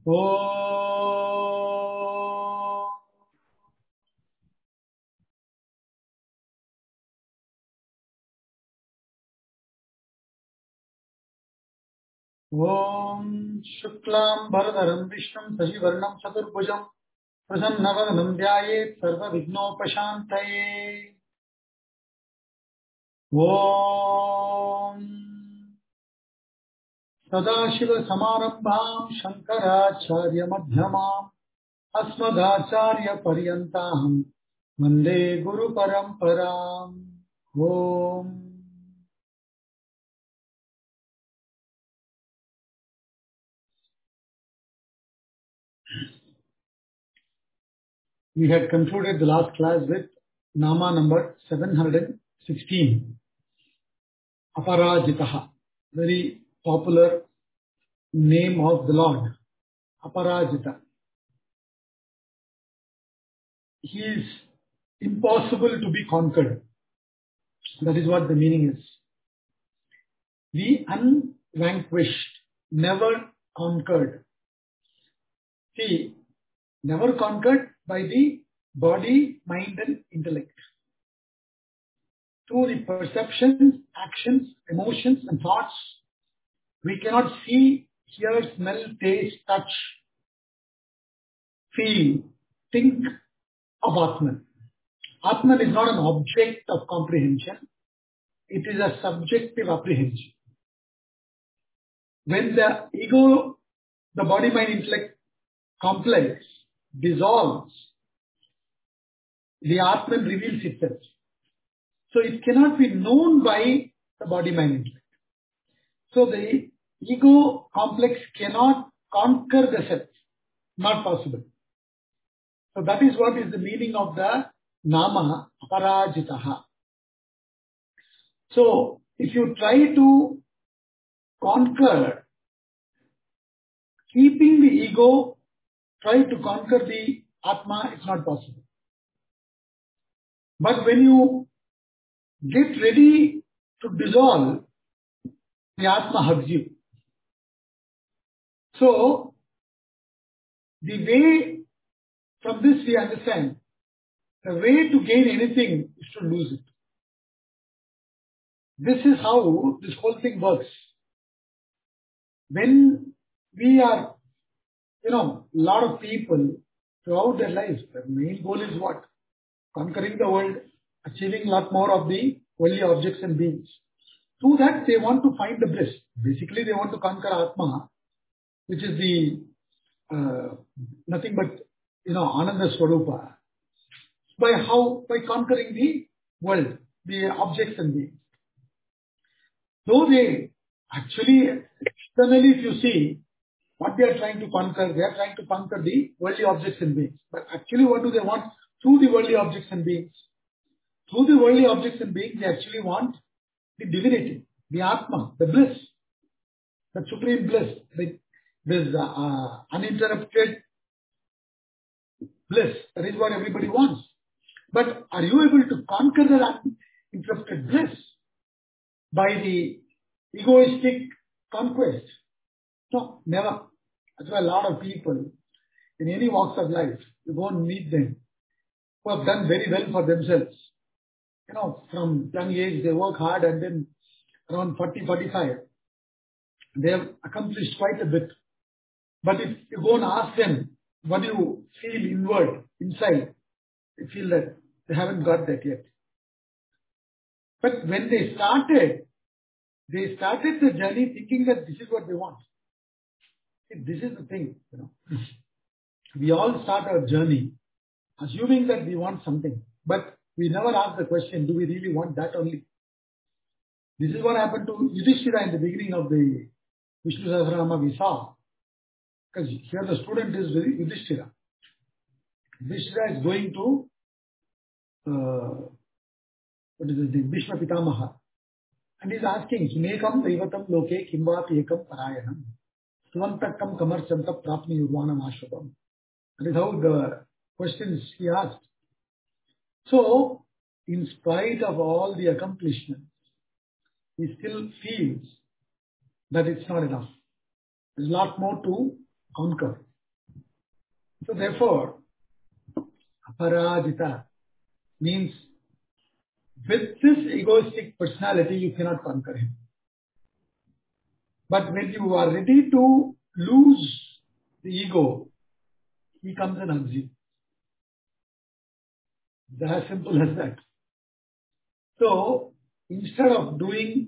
ॐ शुक्लाम्बरधरं विष्णुं शशिवर्णं चतुर्भुजं प्रसन्नवदनं ध्यायेत् सर्वविघ्नोपशान्तये। ॐ सदाशिवसमारम्भां शङ्कराचार्यमध्यमाम् अस्मदाचार्यपर्यन्तां वन्दे गुरुपरम्पराम्। ॐ We had concluded the last class with Nama number 716, Aparajitaha, very popular name of the Lord, Aparajita. He is impossible to be conquered. That is what the meaning is. The unvanquished, never conquered. See, never conquered by the body, mind and intellect. Through the perceptions, actions, emotions and thoughts, we cannot see, hear, smell, taste, touch, feel, think of Atman. Atman is not an object of comprehension. It is a subjective apprehension. When the ego, the body, mind, intellect complex dissolves, the Atman reveals itself. So it cannot be known by the body, mind, intellect. So the ego complex cannot conquer the self. Not possible. So that is what is the meaning of the Nama Aparajitaha. So if you try to conquer, keeping the ego, try to conquer the Atma, it's not possible. But when you get ready to dissolve, the Atma hugs you. So the way, from this we understand, the way to gain anything is to lose it. This is how this whole thing works. When we are, a lot of people throughout their lives, the main goal is what? Conquering the world, achieving a lot more of the worldly objects and beings. Through that, they want to find the bliss. Basically, they want to conquer Atma, which is the nothing but, Ananda Swarupa. By how? By conquering the world, the objects and beings. Though they actually, externally, if you see, what they are trying to conquer, they are trying to conquer the worldly objects and beings. But actually, what do they want? Through the worldly objects and beings. Through the worldly objects and beings, they actually want the divinity, the Atma, the bliss, the supreme bliss, this uninterrupted bliss. That is what everybody wants. But are you able to conquer that uninterrupted bliss by the egoistic conquest? No, never. That's why a lot of people in any walks of life, you go and meet them, who have done very well for themselves. From young age, they work hard and then around 40, 45, they have accomplished quite a bit. But if you go and ask them, what do you feel inward, inside, they feel that they haven't got that yet. But when they started the journey thinking that this is what they want. This is the thing, We all start our journey assuming that we want something, but we never ask the question, do we really want that only? This is what happened to Yudhishthira in the beginning of the Vishnu Sahasranama we saw. Because here the student is Yudhishthira. Yudhishthira is going to, Bhishma Pitamaha. And he's asking, Kimekam Daivatam Loke Kimvati Ekam Parayanam. Swantakam Kamarchanta Prapni Urvanam Ashwabam. That is how the questions he asked. So, in spite of all the accomplishments, he still feels that it's not enough. There's a lot more to conquer. So therefore, aparajita means with this egoistic personality, you cannot conquer him. But when you are ready to lose the ego, he comes and hugs you. It's as simple as that. So, instead of doing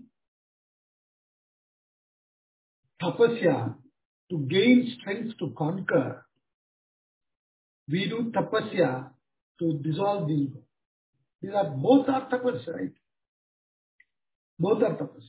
tapasya to gain strength to conquer, we do tapasya to dissolve the ego. Both are tapas, right? Both are tapas.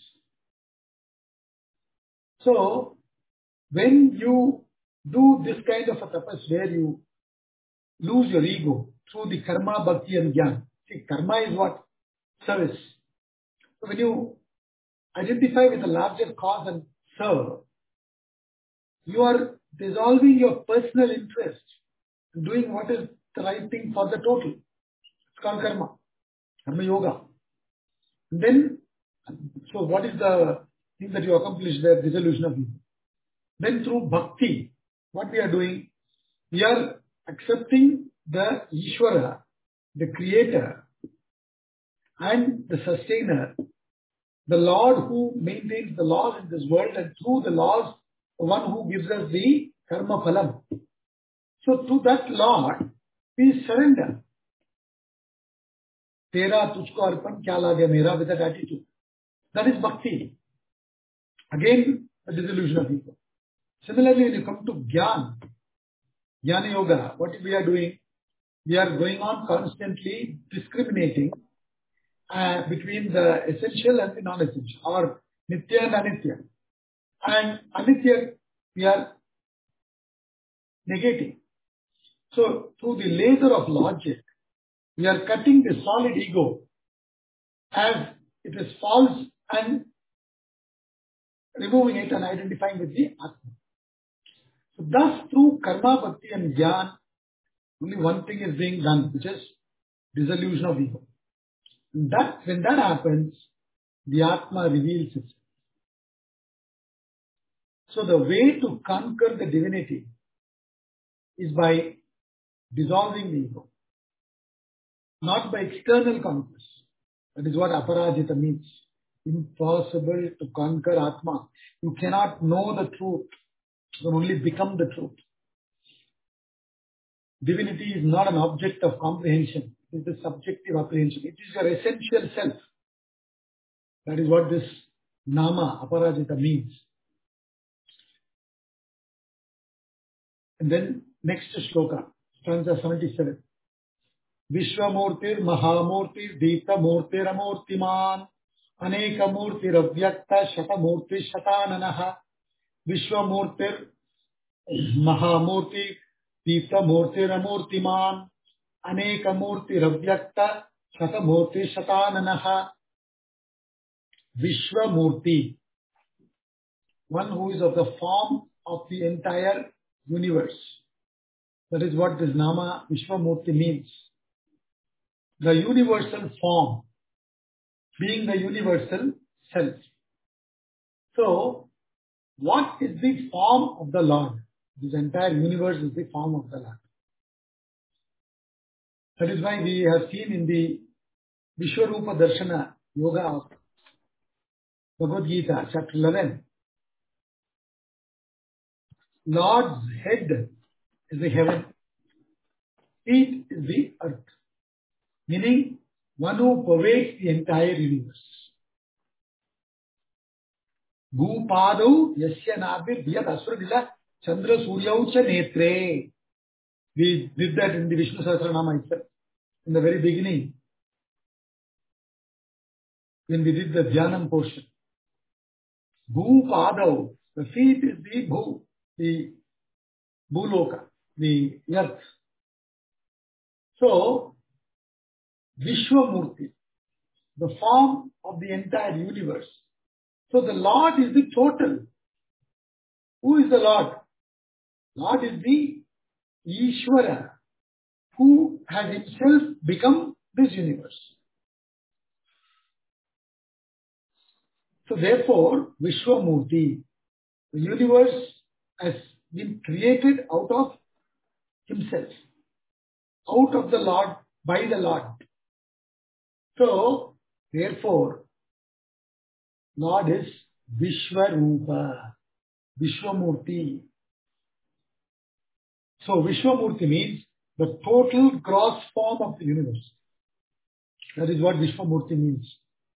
So, when you do this kind of a tapas where you lose your ego through the karma, bhakti and jnana. See, karma is what? Service. So when you identify with a larger cause and serve, you are dissolving your personal interest and doing what is the right thing for the total. It's called karma. Karma yoga. And then, so what is the thing that you accomplish there? Dissolution of ego. Then through bhakti, what we are doing? We are accepting the Ishvara, the creator and the sustainer, the Lord who maintains the laws in this world, and through the laws, the one who gives us the karma phalam. So to that Lord, we surrender. Tera tujhko arpan kya lage mera, with that attitude. That is bhakti. Again, the dissolution of ego. Similarly, when you come to Jnana Yoga, what we are doing? We are going on constantly discriminating between the essential and the non-essential, or Nitya and Anitya. And Anitya, we are negating. So, through the laser of logic, we are cutting the solid ego as it is false and removing it and identifying with the Atma. So, thus, through karma, bhakti and jnana, only one thing is being done, which is dissolution of ego. When that happens, the Atma reveals itself. So the way to conquer the divinity is by dissolving the ego, not by external conquest. That is what aparajita means. Impossible to conquer Atma. You cannot know the truth. You can only become the truth. Divinity is not an object of comprehension. It is the subjective apprehension. It is your essential self. That is what this nama, aparajita, means. And then next shloka, stanza 77. Vishwamurtir Mahamurtir Deepta Murtir Amurtiman Aneka Murtir Avyakta Shatamurti Shatananaha Vishwamurtir Mahamurti Deepta Murtir Amurtiman Aneka Murtir Avyakta Shatamurti Shatananaha. Vishwamurti, one who is of the form of the entire universe. That is what this nama Vishwamurti means. The universal form, being the universal self. So, what is the form of the Lord? This entire universe is the form of the Lord. That is why we have seen in the Vishwarupa Darshana Yoga of Bhagavad Gita, chapter 11, Lord's head is the heaven, feet is the earth, meaning one who pervades the entire universe. Bhupadau yasya nabhir dhyat asura chandra suryau cha netre. We did that in the Vishnu Sahasranama itself, in the very beginning, when we did the Dhyanam portion. Bhupadau, the feet is the Bhu, the Bhuloka, the earth. So, Vishwamurti, the form of the entire universe. So the Lord is the total. Who is the Lord? Lord is the Ishvara, who has himself become this universe. So therefore, Vishwamurti, the universe has been created out of himself, out of the Lord, by the Lord. So, therefore, Lord is Vishwarupa, Vishwamurti. So, Vishwamurti means the total gross form of the universe. That is what Vishwamurti means.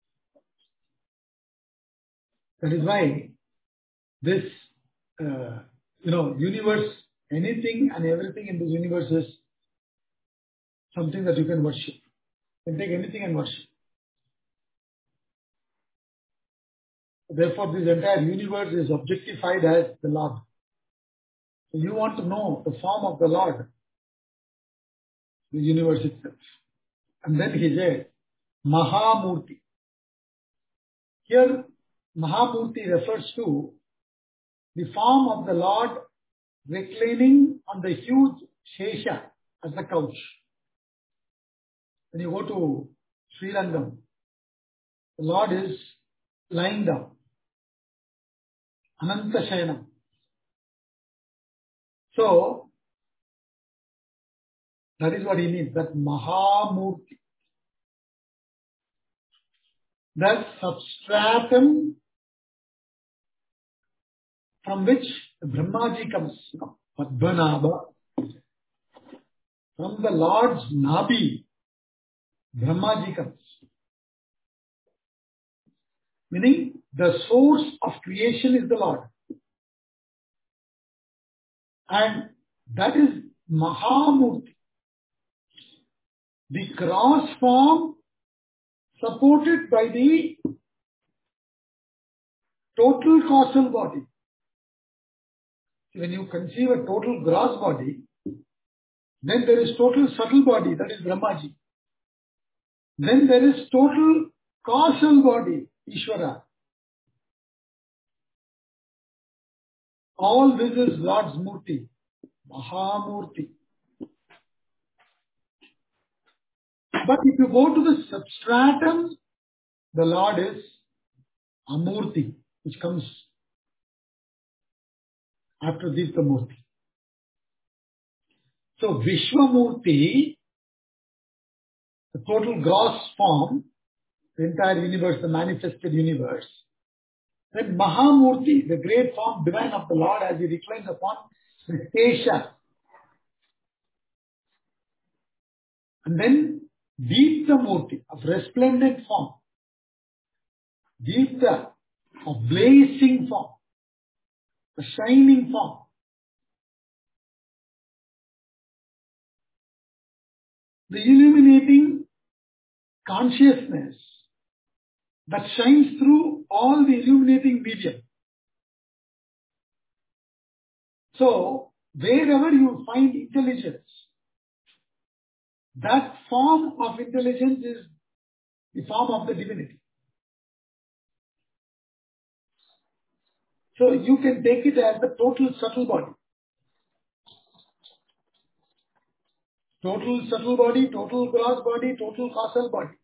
That is why this, universe, anything and everything in this universe is something that you can worship. You can take anything and worship. Therefore, this entire universe is objectified as the Lord. So you want to know the form of the Lord, the universe itself. And then he said, Mahamurti. Here, Mahamurti refers to the form of the Lord reclining on the huge Shesha as the couch. When you go to Sri Rangam, the Lord is lying down. Ananta Shayanam. So, that is what he means, that Mahamurti. That substratum from which Brahmaji comes, Padmanabha. From the Lord's Nabi, Brahmaji comes. Meaning, the source of creation is the Lord. And that is Mahamurti. The gross form supported by the total causal body. When you conceive a total gross body, then there is total subtle body, that is Brahmaji. Then there is total causal body, Ishvara. All this is Lord's Murti, Mahamurti. But if you go to the substratum, the Lord is Amurti, which comes after Divta Murti. So Vishwamurti, the total gross form, the entire universe, the manifested universe. Then Mahamurti, the great form divine of the Lord as he reclines upon the Shesha. And then Deepta Murti, of resplendent form. Deepta, of blazing form. The shining form. The illuminating consciousness that shines through all the illuminating medium. So, wherever you find intelligence, that form of intelligence is the form of the divinity. So, you can take it as the total subtle body. Total subtle body, total gross body, total causal body.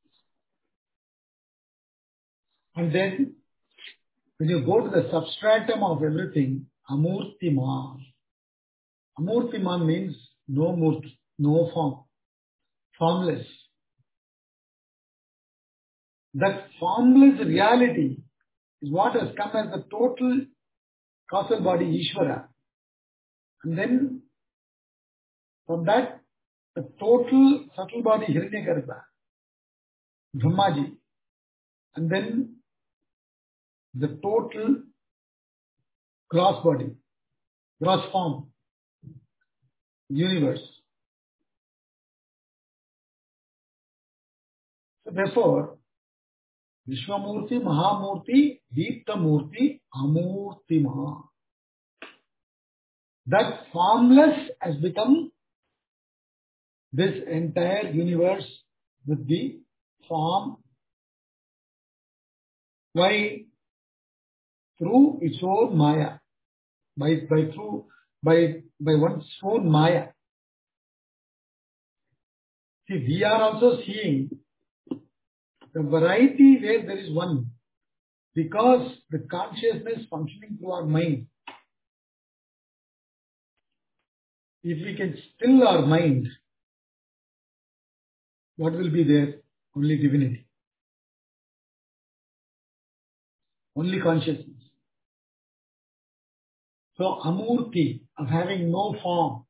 And then, when you go to the substratum of everything, Amurtiman. Amurtiman means no murti, no form, formless. That formless reality is what has come as the total causal body, Ishvara. And then, from that, the total subtle body, Hiranyagarbha, Brahmaji. And then, the total gross body, gross form, universe. So therefore, Vishwamurti, Mahamurti, Deeptamurti, Amurtima. That formless has become this entire universe with the form. Why? Through its own Maya. By one's own Maya. See, we are also seeing the variety where there is one. Because the consciousness functioning through our mind. If we can still our mind, what will be there? Only divinity. Only consciousness. So Amurti, of having no form.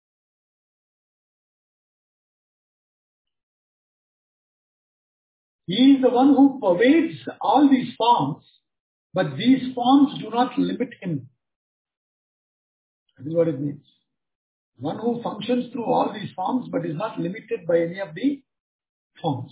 He is the one who pervades all these forms, but these forms do not limit him. That is what it means. One who functions through all these forms, but is not limited by any of the forms.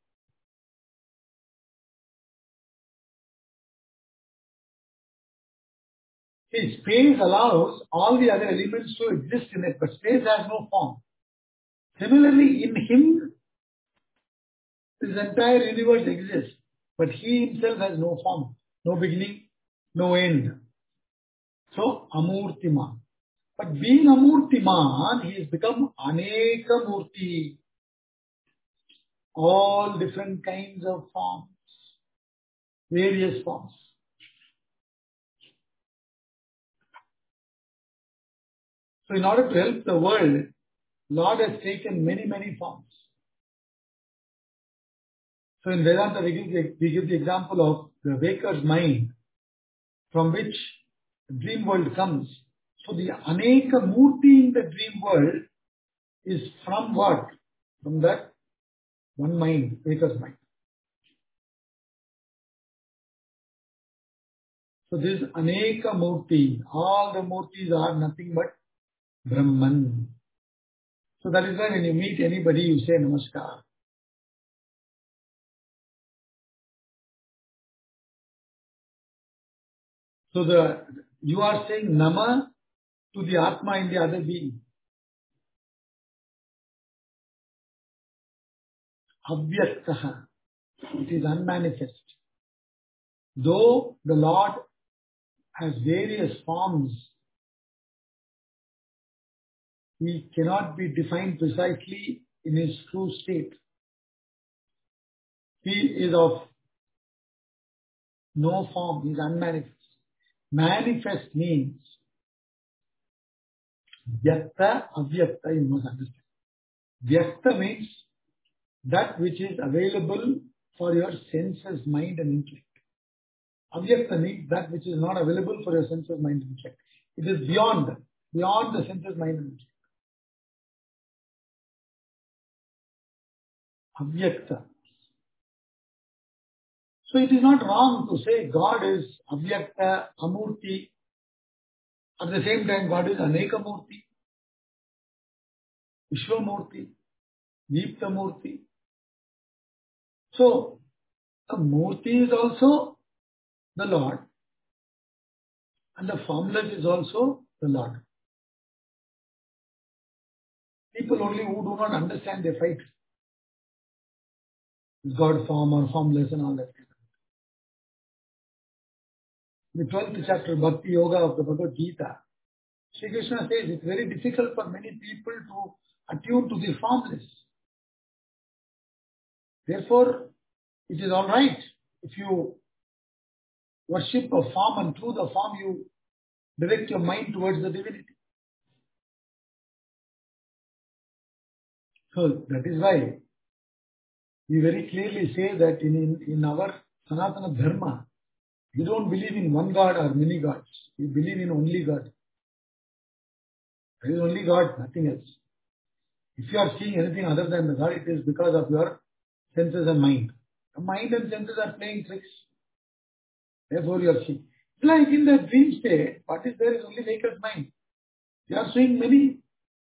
See, space allows all the other elements to exist in it, but space has no form. Similarly, in him, this entire universe exists, but he himself has no form, no beginning, no end. So, Amurtiman. But being Amurtiman, he has become Aneka Murti. All different kinds of forms, various forms. So in order to help the world, Lord has taken many, many forms. So in Vedanta, we give the example of the waker's mind from which the dream world comes. So the Aneka Murti in the dream world is from what? From that one mind, waker's mind. So this Aneka Murti, all the Murtis are nothing but Brahman. So that is why when you meet anybody, you say Namaskar. So you are saying Nama to the Atma in the other being. Avyaktaha. It is unmanifest. Though the Lord has various forms, he cannot be defined precisely in his true state. He is of no form. He is unmanifest. Manifest means Vyakta, Avyakta, you must understand. Vyakta means that which is available for your senses, mind and intellect. Avyakta means that which is not available for your senses, mind and intellect. It is beyond the senses, mind and intellect. Avyakta. So it is not wrong to say God is Avyakta, Amurti. At the same time, God is Anekamurti, Vishwamurti, Deeptamurti. So, a Murti is also the Lord, and the formless is also the Lord. People only who do not understand, they fight. Is God form or formless and all that. The 12th chapter, Bhakti Yoga of the Bhagavad Gita, Sri Krishna says it's very difficult for many people to attune to the formless. Therefore, it is all right if you worship a form and through the form you direct your mind towards the divinity. So that is why we very clearly say that in our Sanatana Dharma, we don't believe in one God or many gods. We believe in only God. There is only God, nothing else. If you are seeing anything other than the God, it is because of your senses and mind. The mind and senses are playing tricks. Therefore you are seeing. Like in the dream state, what is there is only maker's mind. You are seeing many.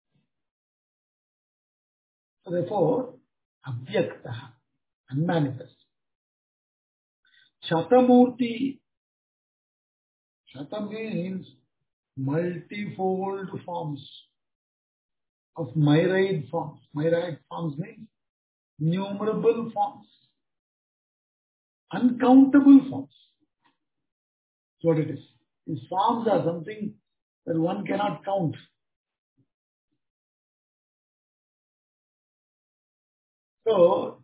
So therefore, Avyaktaha, unmanifest. Shatamurti. Shatam means multifold forms of myriad forms. Myriad forms means innumerable forms. Uncountable forms. That's what it is. These forms are something that one cannot count. So,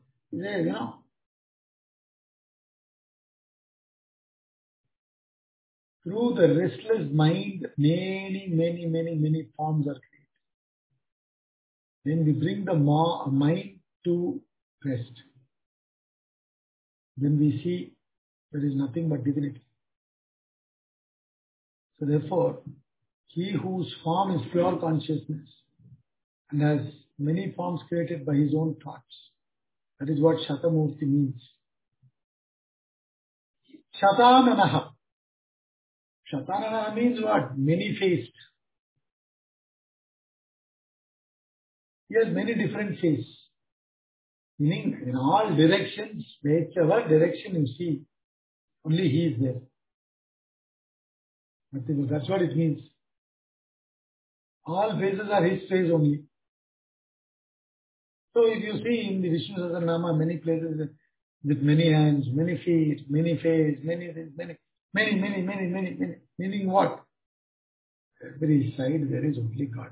through the restless mind, many forms are created. When we bring the mind to rest, then we see there is nothing but divinity. So therefore, he whose form is pure consciousness and has many forms created by his own thoughts, that is what Shatamurti means. Shatananaha. Shatananaha means what? Many-faced. He has many different faces. Meaning, in all directions, whichever direction you see, only he is there. That's what it means. All faces are his face only. So if you see in the Vishnu Sahasranama, many places with many hands, many feet, many face, many, meaning what? Every side there is only God.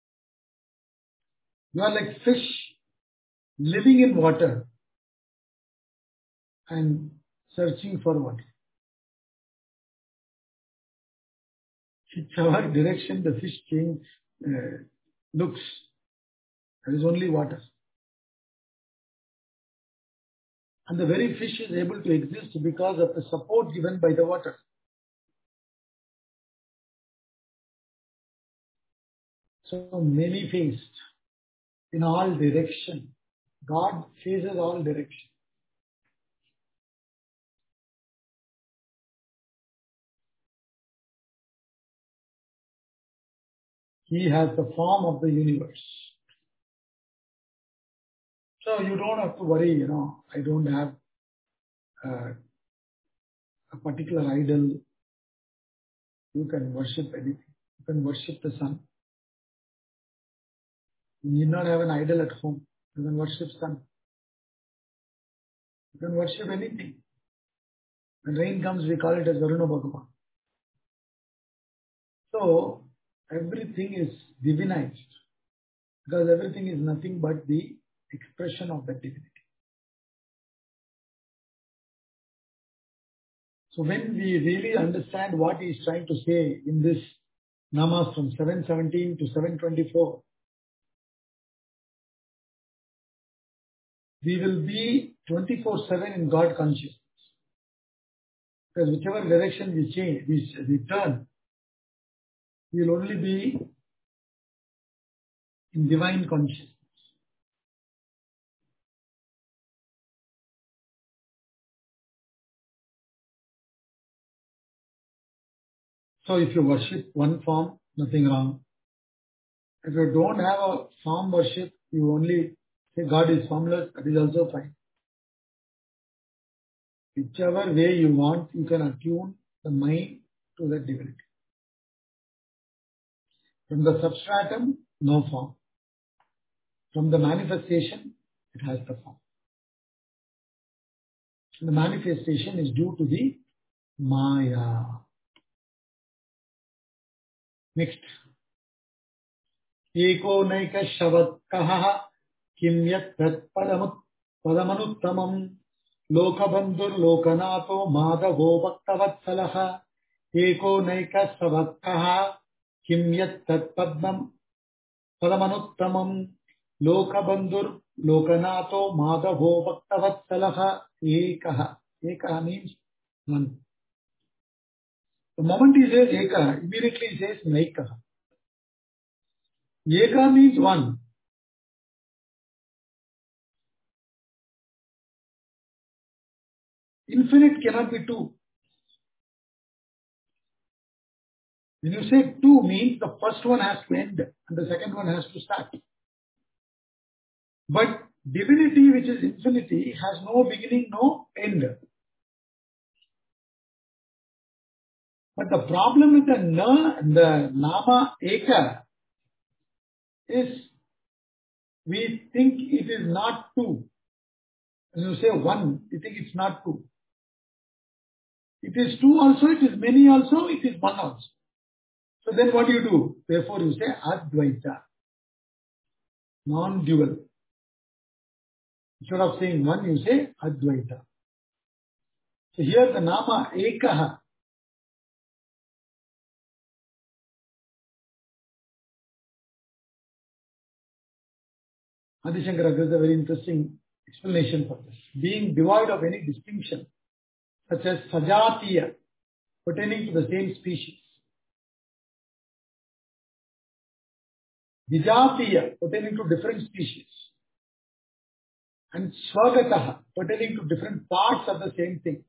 You are like fish living in water and searching for water. Whichever direction the fish looks, there is only water. And the very fish is able to exist because of the support given by the water. So many-faced in all directions. God faces all directions. He has the form of the universe. So you don't have to worry, I don't have a particular idol. You can worship anything. You can worship the sun. You need not have an idol at home. You can worship sun. You can worship anything. When rain comes, we call it as Varuna Bhagavan. So everything is divinized because everything is nothing but the expression of that divinity. So when we really understand what he is trying to say in this namas from 717 to 724, we will be 24/7 in God consciousness. Because whichever direction we turn, we will only be in divine consciousness. So if you worship one form, nothing wrong. If you don't have a form worship, you only say God is formless, that is also fine. Whichever way you want, you can attune the mind to that divinity. From the substratum, no form. From the manifestation, it has the form. And the manifestation is due to the Maya. Next. Eko naika shavatkaha kim yat padamuttamam lokabandhur lokanato madhavo bhaktavatsalaha eko naika shavatkaha kim yat padamuttamam lokabandhur lokanato madhavo bhaktavatsalaha ekaha. Ekaha means one. The moment he says eka, immediately he says naikaha. Eka means one. Infinite cannot be two. When you say two means the first one has to end and the second one has to start. But divinity, which is infinity, has no beginning, no end. But the problem with the nama eka is we think it is not two. When you say one, you think it's not two. It is two also, it is many also, it is one also. So then what do you do? Therefore you say Advaita, non-dual. Instead of saying one, you say Advaita. So here the nama Ekaha Adi Shankara gives a very interesting explanation for this. Being devoid of any distinction, such as sajatiya, pertaining to the same species, vijatiya, pertaining to different species, and swagataha, pertaining to different parts of the same thing.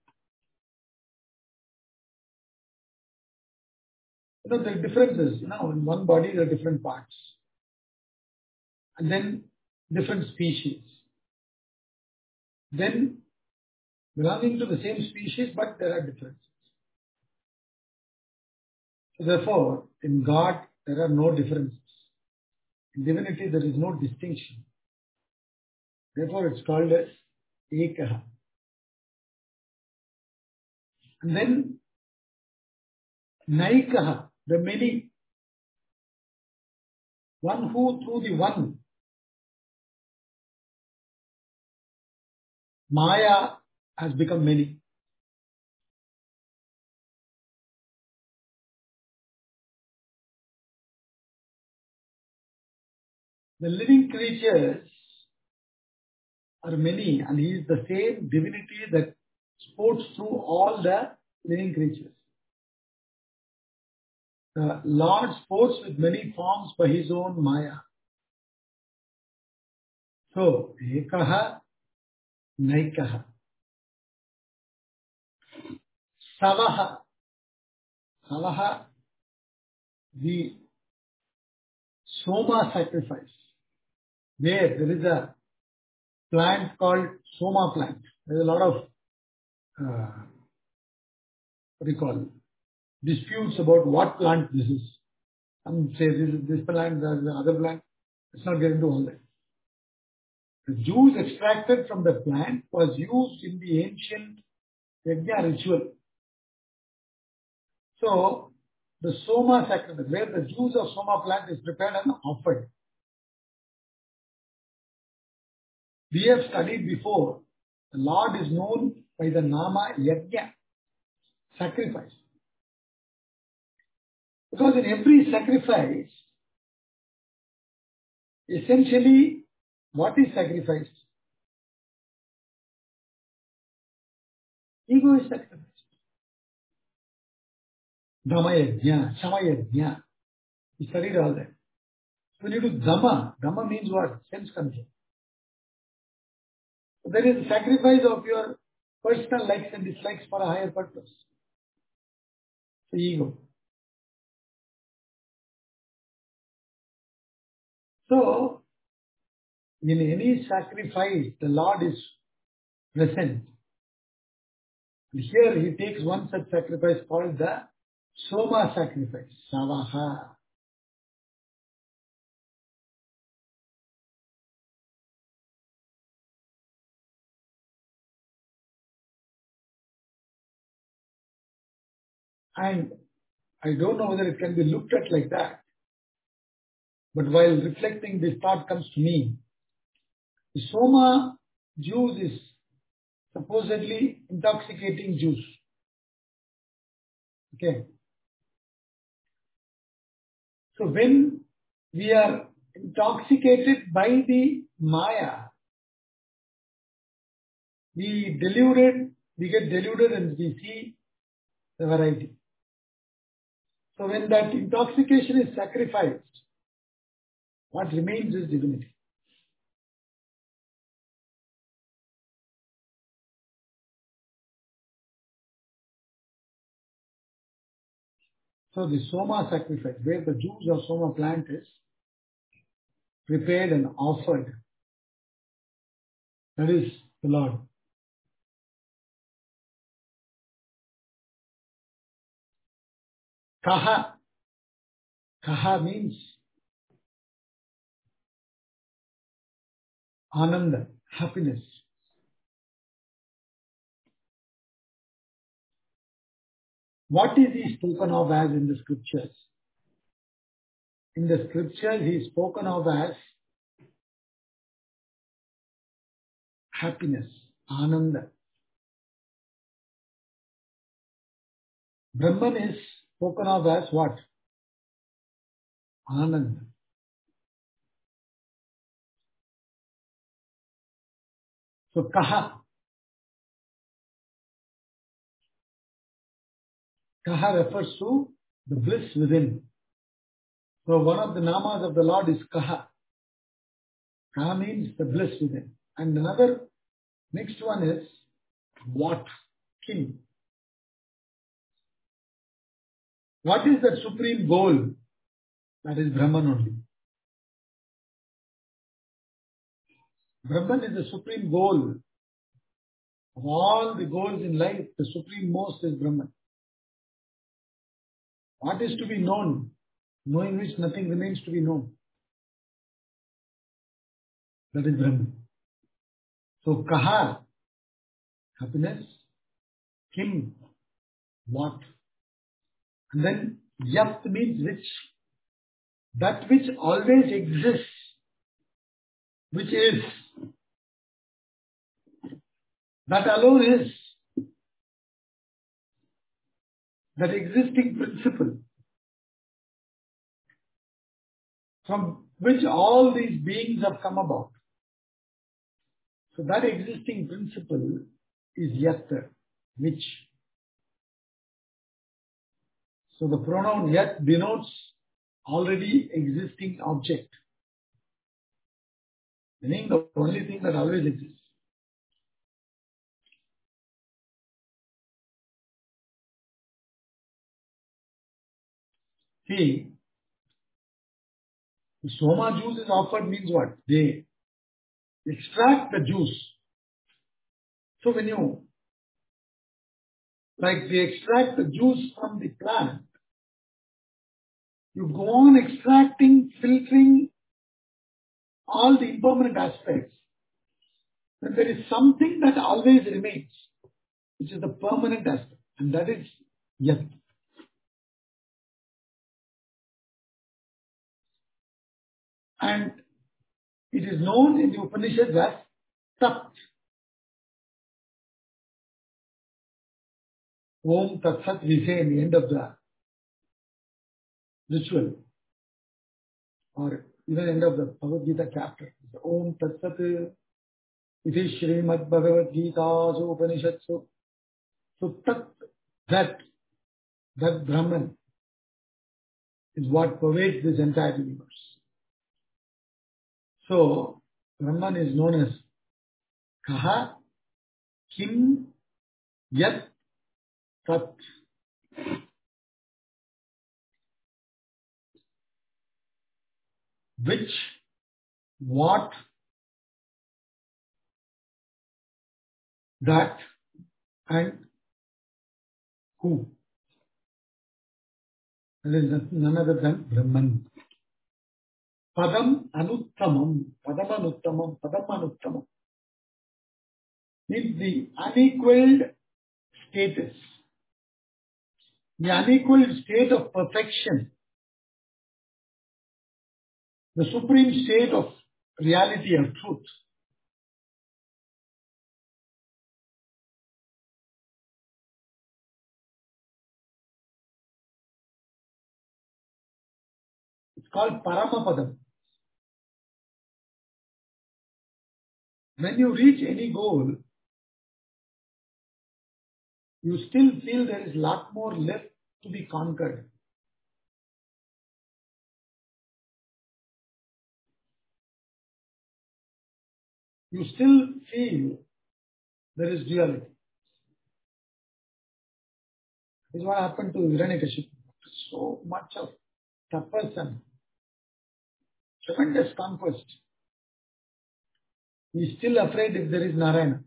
The differences, in one body there are different parts. And then different species. Then belonging to the same species, but there are differences. So therefore, in God, there are no differences. In divinity, there is no distinction. Therefore, it's called as Ekaha. And then Naikaha, the many. One who through the one, Maya has become many. The living creatures are many, and he is the same divinity that sports through all the living creatures. The Lord sports with many forms by his own Maya. So, Ekaha, Naikaha. Savaha. Savaha, the Soma sacrifice, where there is a plant called Soma plant. There is a lot of, disputes about what plant this is. Some say this plant, there's another plant. Let's not get into all that. The juice extracted from the plant was used in the ancient yajna ritual. So, the Soma sacrifice, where the juice of Soma plant is prepared and offered. We have studied before, the Lord is known by the Nama Yajna, sacrifice. Because in every sacrifice, essentially, what is sacrificed? Ego is sacrificed. Dhamma Yajna, Shama Yajna. We studied all that. So when you do Dhamma, Dhamma means what? Sense control. So there is a sacrifice of your personal likes and dislikes for a higher purpose. The ego. So, in any sacrifice, the Lord is present. And here he takes one such sacrifice called the Soma sacrifice, Savaha. And I don't know whether it can be looked at like that. But while reflecting, this thought comes to me. The Soma juice is supposedly intoxicating juice. Okay. So when we are intoxicated by the Maya, we get deluded and we see the variety. So when that intoxication is sacrificed, what remains is divinity. So the Soma sacrifice, where the juice of Soma plant is prepared and offered, that is the Lord. Kaha. Kaha means Ananda, happiness. What is he spoken of as in the scriptures? In the scriptures, he is spoken of as happiness, Ananda. Brahman is spoken of as what? Ananda. So Kaha. Kaha refers to the bliss within. So one of the namas of the Lord is Kaha. Kaha means the bliss within. And another, next one is what? Kim. What is the supreme goal? That is Brahman only. Brahman is the supreme goal. Of all the goals in life, the supreme most is Brahman. What is to be known? Knowing which nothing remains to be known. That is Brahman. So Kaha, happiness. Kim, what? And then Yat means which. That which always exists. Which is. That alone is. That existing principle. From which all these beings have come about. So that existing principle is Yat, which. So the pronoun Yat denotes already existing object. Meaning the only thing that always exists. See, the soma juice is offered means what? They extract the juice. So when you, like they extract the juice from the plant, you go on extracting, filtering all the impermanent aspects. Then there is something that always remains, which is the permanent aspect, and that is Yat. And it is known in the Upanishads as Tat. Om Tat Sat we say in the end of the ritual, or even end of the Bhagavad Gita chapter. Om Tat Sat iti Srimad Bhagavad Gita Upanishadsu. So Tat, that Brahman is what pervades this entire universe. So Brahman is known as Kaha, Kim, Yat, Tat. Which, what, that, and who. That is none other than Brahman. Padam Anuttamam, Padam Anuttamam, Padam Anuttamam means the unequaled status, the unequaled state of perfection, the supreme state of reality or truth. It's called Paramapadam. When you reach any goal, you still feel there is a lot more left to be conquered. You still feel there is duality. This is what happened to Hiranyakashipu. So much of tapas and tremendous conquest. He is still afraid if there is Narayana.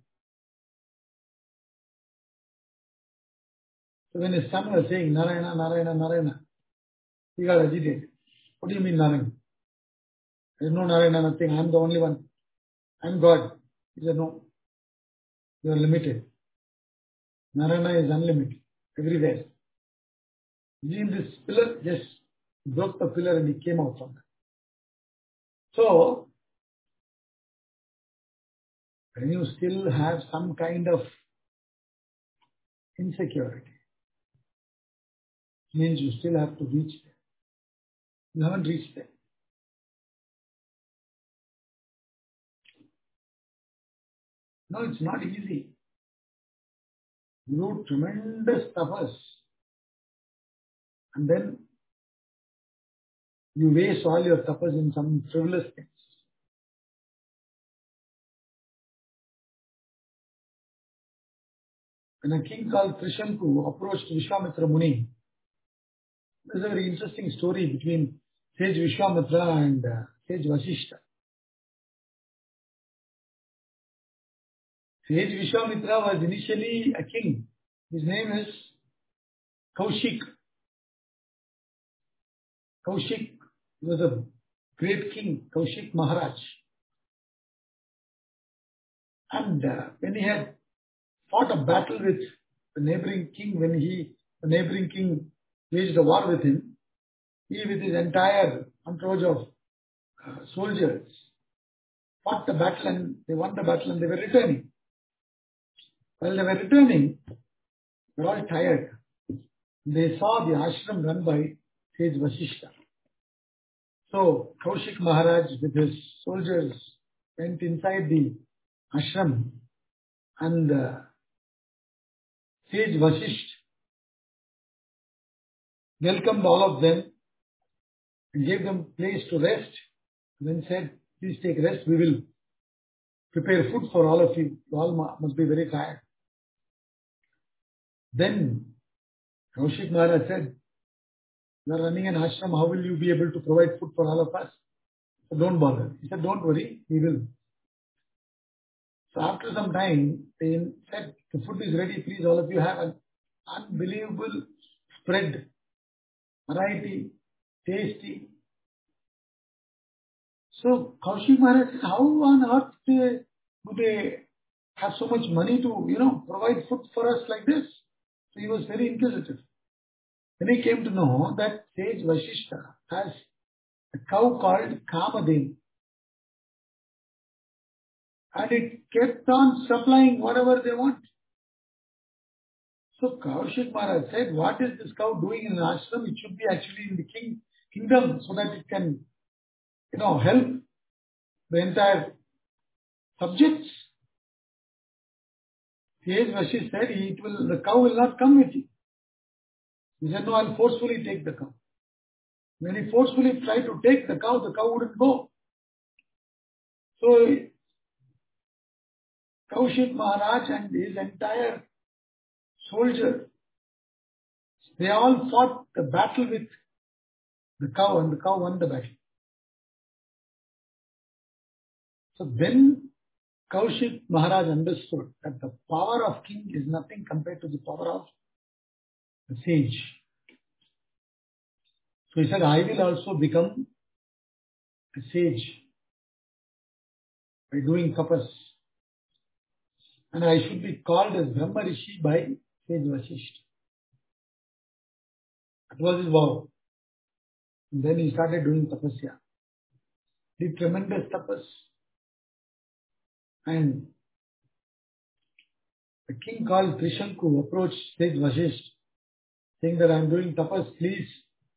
So when his son was saying Narayana, Narayana, Narayana, he got agitated. What do you mean Narayana? There is no Narayana, nothing. I am the only one. I am God. He said, no. You are limited. Narayana is unlimited. Everywhere. In this pillar, yes, he broke the pillar and he came out from that. So, when you still have some kind of insecurity, it means you still have to reach there. You haven't reached there. No, it's not easy. You do tremendous tapas and then you waste all your tapas in some frivolous things. When a king called Trishanku approached Vishwamitra Muni, there's a very interesting story between sage Vishwamitra and sage Vasishta. Sage Vishwamitra was initially a king. His name is Kaushik. Kaushik was a great king, Kaushik Maharaj. And when he had fought a battle with the neighboring king, the neighboring king waged a war with him, he with his entire entourage of soldiers fought the battle and they won the battle and they were returning. While they were returning, they were all tired. They saw the ashram run by sage Vasishta. So Kaushik Maharaj with his soldiers went inside the ashram and sage Vasishta welcomed all of them and gave them place to rest. Then said, please take rest, we will prepare food for all of you. You all must be very tired. Then Kaushik Maharaj said, you are running an ashram, how will you be able to provide food for all of us? So don't bother. He said, don't worry, we will. So after some time, they said, the food is ready, please all of you have an unbelievable spread, variety, tasty. So Kaushik Maharaj said, how on earth do they have so much money to, provide food for us like this? So he was very inquisitive. Then he came to know that sage Vasishta has a cow called Kamadeni. And it kept on supplying whatever they want. So Kaushik Maharaj said, what is this cow doing in an ashram? It should be actually in the kingdom so that it can, help the entire subjects. Sage Vasishta said, the cow will not come with you. He said, no, I'll forcefully take the cow. When he forcefully tried to take the cow wouldn't go. So Kaushik Maharaj and his entire soldier, they all fought the battle with the cow and the cow won the battle. So then Kaushik Maharaj understood that the power of king is nothing compared to the power of the sage. So he said, I will also become a sage by doing tapas. And I should be called as Brahma Rishi by sage Vasishta. That was his vow. And then he started doing tapasya. Did tremendous tapas. And the king called Trishanku approached sage Vasishta saying that I am doing tapas, please,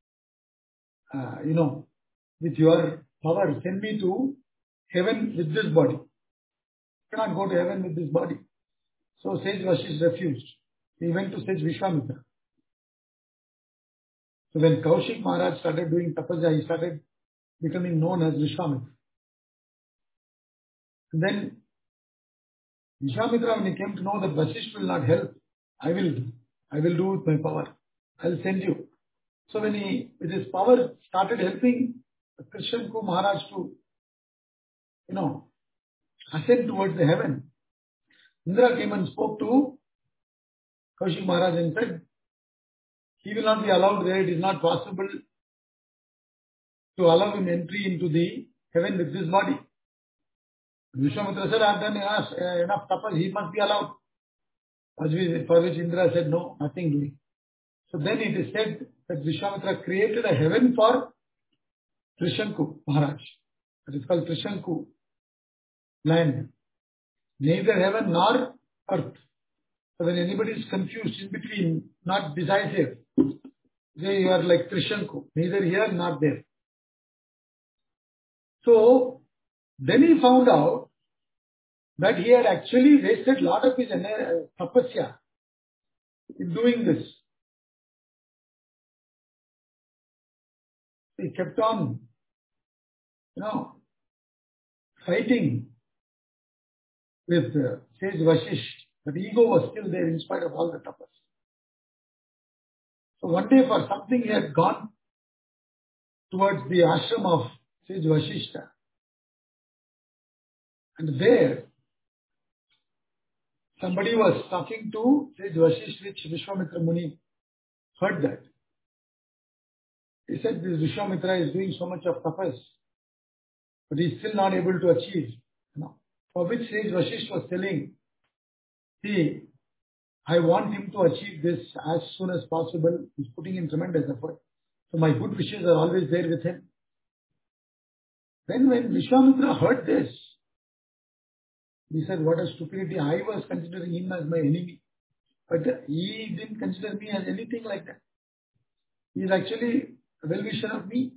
with your power, send me to heaven with this body. I cannot go to heaven with this body. So sage Vasishta refused. He went to sage Vishwamitra. So when Kaushik Maharaj started doing tapasya, he started becoming known as Vishwamitra. And then Vishwamitra, when he came to know that Vasishta will not help, I will do with my power. I'll send you. So when he, with his power, started helping Trishanku Maharaj to, ascend towards the heaven, Indra came and spoke to Kaushik Maharaj and said, he will not be allowed there. It is not possible to allow him entry into the heaven with this body. Vishwamitra said, I have done enough tapas, he must be allowed. For which Indra said, no, nothing doing. So then it is said that Vishwamitra created a heaven for Trishanku Maharaj. That is called Trishanku land. Neither heaven nor earth. So when anybody is confused in between, not decisive, they are like Trishanku, neither here nor there. So then he found out that he had actually wasted a lot of his tapasya in doing this. He kept on, fighting with sage Vasisht, but ego was still there in spite of all the tapas. So one day for something he had gone towards the ashram of sage Vasishta. And there, somebody was talking to sage Vasisht, which Vishwamitra Muni heard that. He said, this Vishwamitra is doing so much of tapas, but he is still not able to achieve. For which sage Vasisht was telling, see, I want him to achieve this as soon as possible. He's putting in tremendous effort. So my good wishes are always there with him. Then when Vishwamitra heard this, he said, what a stupidity. I was considering him as my enemy. But he didn't consider me as anything like that. He is actually a well-wisher of me.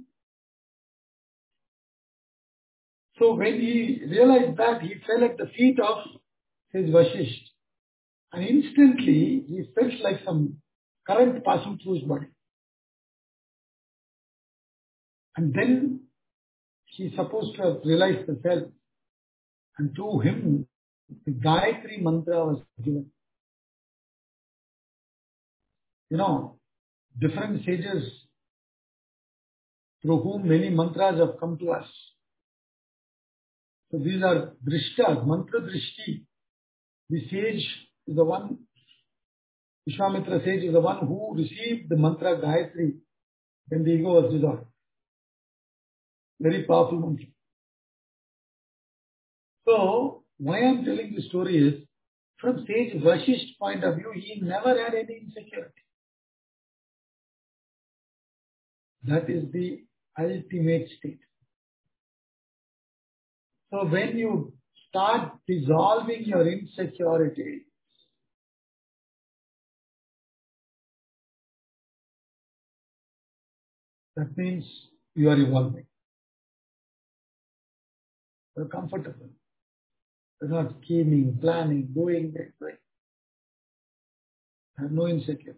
So when he realized that, he fell at the feet of his Vasisht. And instantly, he felt like some current passing through his body. And then, he supposed to have realized the self. And to him, the Gayatri mantra was given. Different sages through whom many mantras have come to us. So these are drishtas, mantra drishti. The sage is the one, Vishwamitra sage is the one who received the mantra Gayatri when the ego was dissolved. Very powerful mantra. So, why I am telling this story is, from sage Vasisht's point of view, he never had any insecurity. That is the ultimate state. So when you start dissolving your insecurity, that means you are evolving. You are comfortable. You are not scheming, planning, doing that way. I have no insecurities.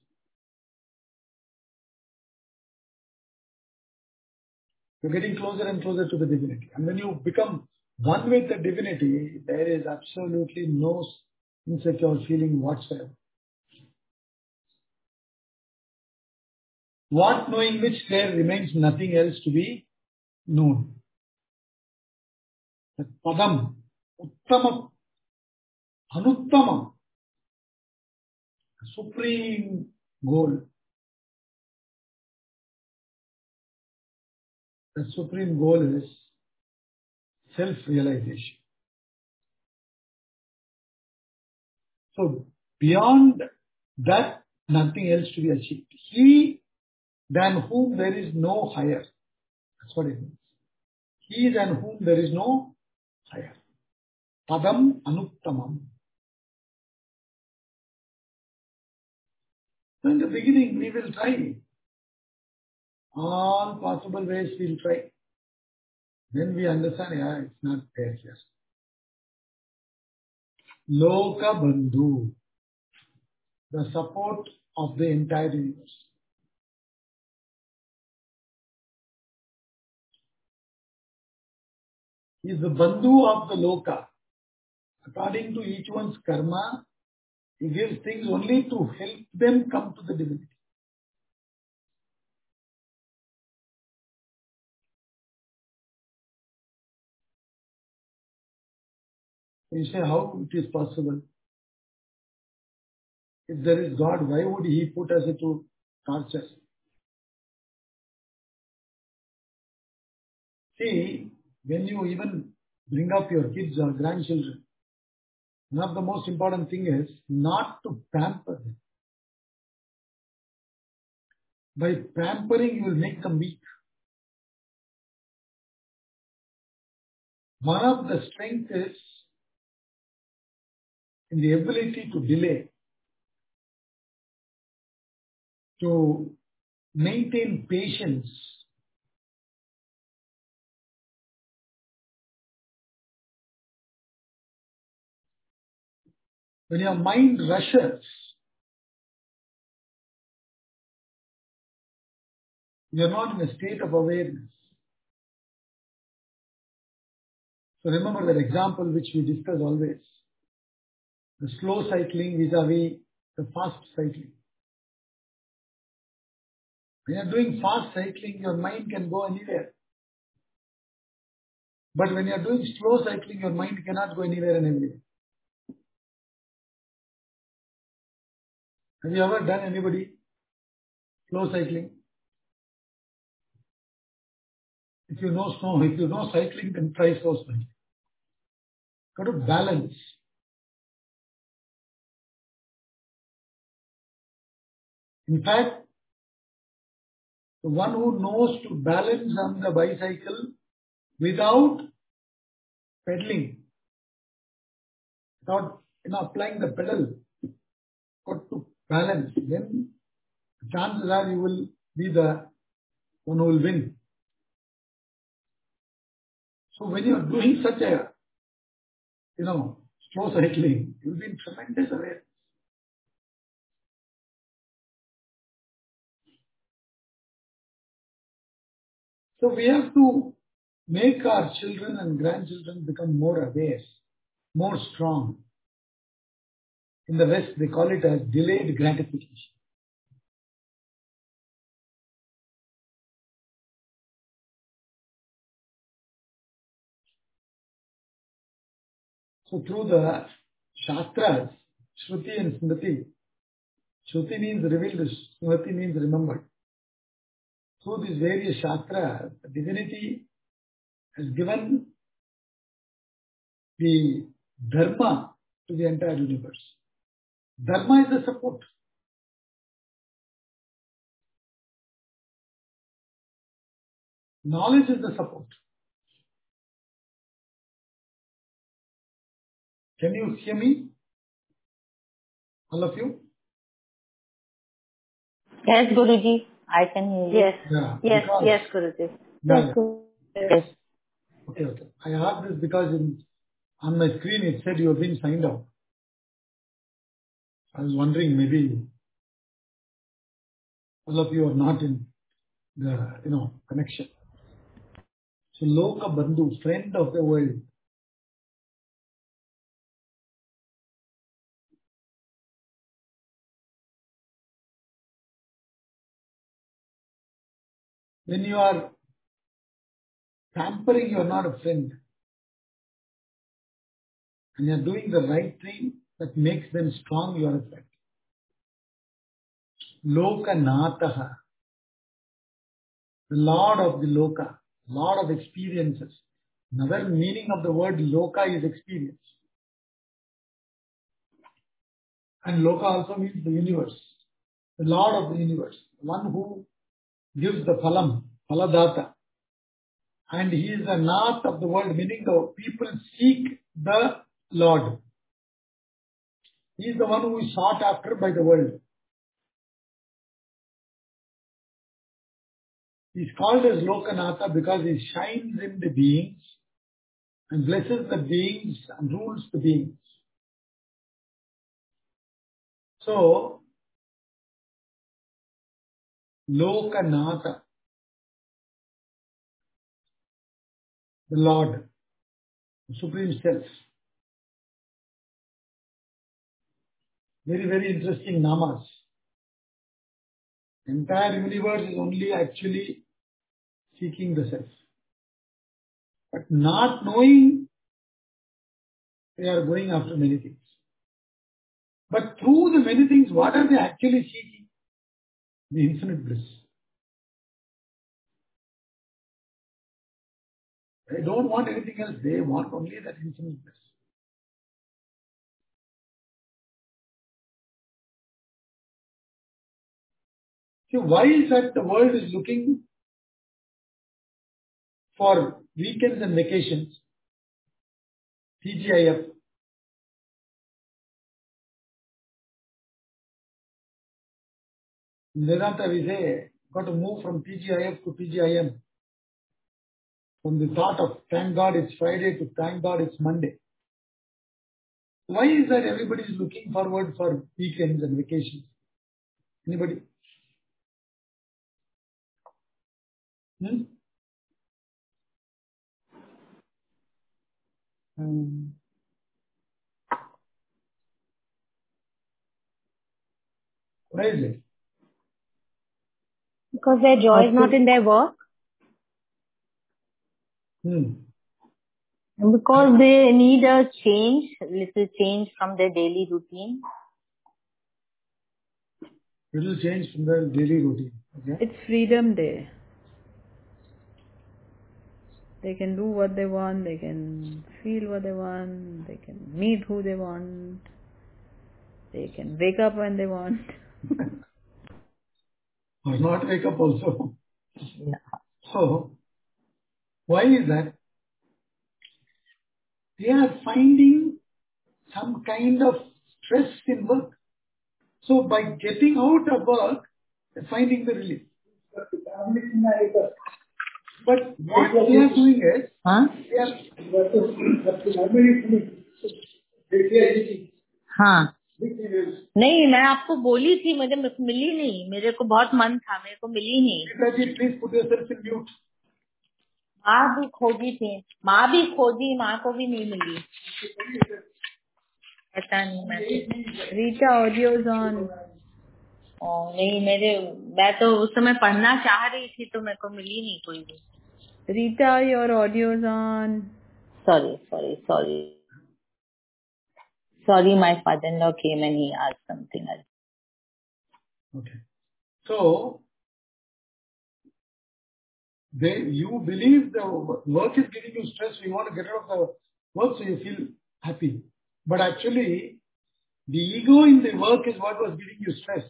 You are getting closer and closer to the divinity. And when you become one with the divinity, there is absolutely no insecure feeling whatsoever. What knowing which there remains nothing else to be known. The Padam, Uttama, Anuttama, supreme goal. The supreme goal is self-realization. So beyond that, nothing else to be achieved. He than whom there is no higher. That's what it means. He than whom there is no higher. Padam Anuttamam. So in the beginning, we will try. All possible ways we will try. Then we understand, it's not there here. Loka Bandhu, the support of the entire universe. He is the Bandhu of the Loka. According to each one's karma, he gives things only to help them come to the divinity. You say, how it is possible? If there is God, why would He put us into torture? See, when you even bring up your kids or grandchildren, one of the most important thing is not to pamper them. By pampering, you will make them weak. One of the strengths is in the ability to delay, to maintain patience. when your mind rushes, you're not in a state of awareness. So remember that example which we discuss always. The slow cycling vis-a-vis the fast cycling. When you're doing fast cycling, your mind can go anywhere. But when you're doing slow cycling, your mind cannot go anywhere and everywhere. Have you ever done anybody slow cycling? If you know cycling, then try slow cycling. Got to balance. In fact, the one who knows to balance on the bicycle without pedaling, without applying the pedal, got to balance, then chances are you will be the one who will win. So when you are doing such a, slow cycling, you will be in tremendous awareness. So we have to make our children and grandchildren become more aware, more strong. In the West, they call it as delayed gratification. So through the Shastras, Shruti and Smriti, Shruti means revealed, Smriti means remembered. Through these various Shastras, the divinity has given the Dharma to the entire universe. Dharma is the support. Knowledge is the support. Can you hear me? All of you? Yes, Guruji. I can hear you. Yes. Yeah, Yes, Guruji. Yeah. Yes. Okay. I asked this because on my screen it said you have been signed out. I was wondering maybe all of you are not in the connection. So Loka Bandhu, friend of the world. When you are pampering, you are not a friend. And you are doing the right thing that makes them strong, you are a friend. Loka Nataha, the Lord of the Loka, Lord of experiences. Another meaning of the word Loka is experience. And Loka also means the universe, the Lord of the universe, the one who gives the phalam, phaladata. And he is the Nath of the world, meaning the people seek the Lord. He is the one who is sought after by the world. He is called as Lokanatha because he shines in the beings and blesses the beings and rules the beings. So, Lokanatha, the Lord, the Supreme Self. Very, very interesting namas. The entire universe is only actually seeking the self. But not knowing, they are going after many things. But through the many things, what are they actually seeking? The infinite bliss. They don't want anything else. They want only that infinite bliss. So why is that the world is looking for weekends and vacations? TGIF. In Vedanta we say, got to move from TGIF to TGIM. From the thought of thank God it's Friday to thank God it's Monday. Why is that everybody is looking forward for weekends and vacations? Anybody? Why is it? Because their joy is not in their work. And because they need a little change from their daily routine. Little change from their daily routine. Okay? It's Freedom Day. They can do what they want, they can feel what they want, they can meet who they want, they can wake up when they want. Or not wake up also. Yeah. So, why is that? They are finding some kind of stress in work. So, by getting out of work, they're finding the relief. But what they are doing is, they are नहीं, मैं आपको बोली थी, मुझे मिली नहीं, मेरे को बहुत मन था, मेरे को मिली नहीं. Please put yourself in mute. माँ भी खोजी थी, माँ को भी नहीं मिली. पता नहीं मैं. Rita, audio's on. नहीं, मैं तो उस समय पढ़ना चाह रही थी तो मेरे को मिली नहीं कोई भी. Rita, your audio's on. Sorry, my father-in-law came and he asked something else. Okay. So, you believe the work is giving you stress, so you want to get out of the work so you feel happy. But actually, the ego in the work is what was giving you stress.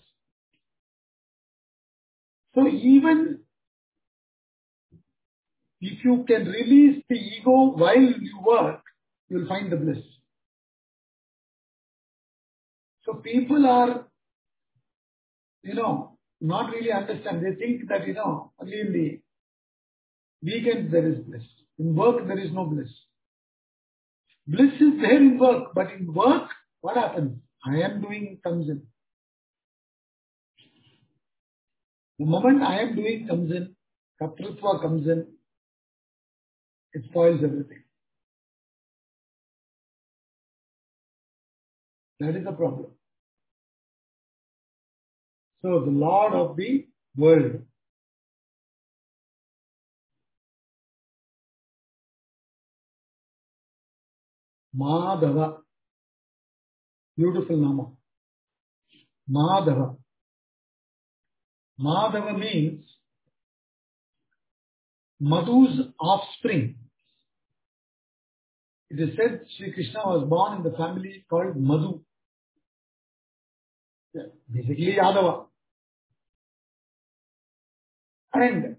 So even if you can release the ego while you work, you'll find the bliss. So people are, not really understand. They think that, only in the weekend there is bliss. In work there is no bliss. Bliss is there in work, but in work, what happens? I am doing comes in. The moment I am doing comes in, Kartrutva comes in, it spoils everything. That is the problem. So the Lord of the world, Madhava, beautiful nama. Madhava. Madhava means Madhu's offspring. It is said Sri Krishna was born in the family called Madhu. Basically Yadava. And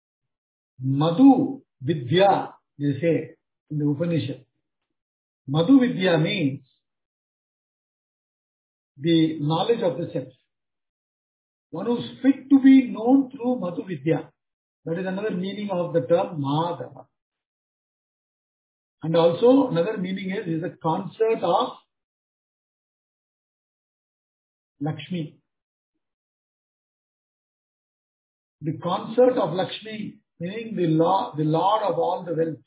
Madhu Vidya, they say in the Upanishad. Madhu Vidya means the knowledge of the self. One who is fit to be known through Madhu Vidya. That is another meaning of the term Madhava. And also another meaning is a consort of Lakshmi. The consort of Lakshmi, meaning the Lord of all the wealth.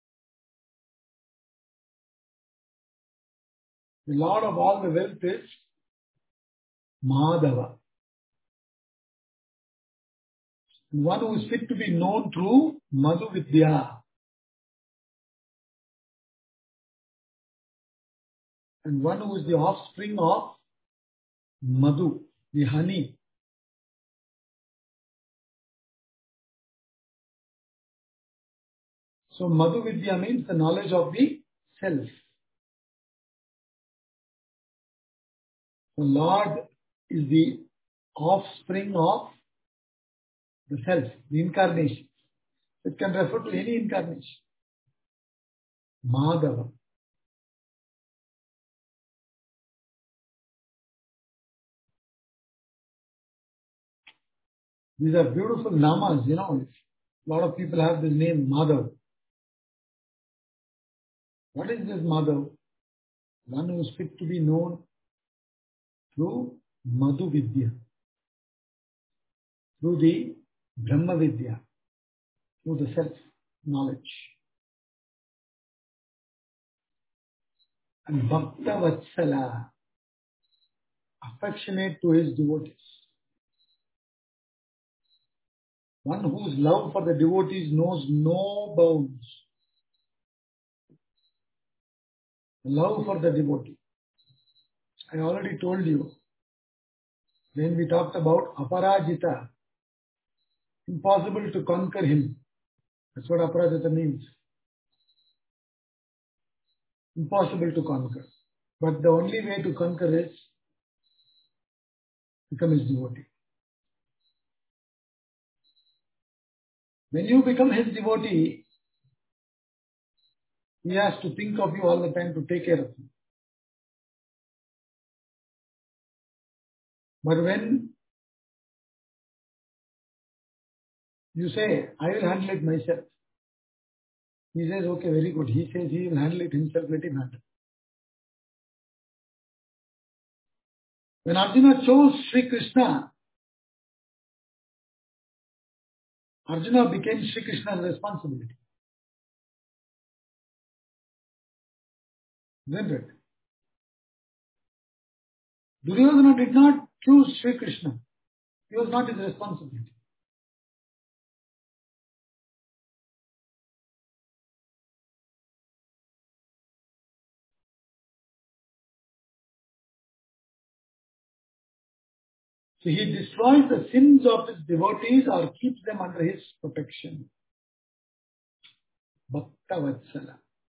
The Lord of all the wealth is Madhava. One who is fit to be known through Madhu Vidya. And one who is the offspring of Madhu, the honey. So Madhu Vidya means the knowledge of the self. The Lord is the offspring of the self, the incarnation. It can refer to any incarnation. Madhava. These are beautiful namas, A lot of people have this name, Madhav. What is this Madhav? one who is fit to be known through Madhu Vidya, through the Brahma Vidya, through the self-knowledge. And Bhakta Vatsala, affectionate to his devotees. One whose love for the devotees knows no bounds. Love for the devotee. I already told you when we talked about Aparajita, impossible to conquer him. That's what Aparajita means. Impossible to conquer. But the only way to conquer is become his devotee. When you become his devotee, he has to think of you all the time to take care of you. But when you say, I will handle it myself, he says, okay, very good. He says he will handle it himself, let him handle. When Arjuna chose Sri Krishna, Arjuna became Sri Krishna's responsibility. Isn't it? Duryodhana did not choose Sri Krishna. He was not his responsibility. So he destroys the sins of his devotees or keeps them under his protection. Bhakta Vatsala.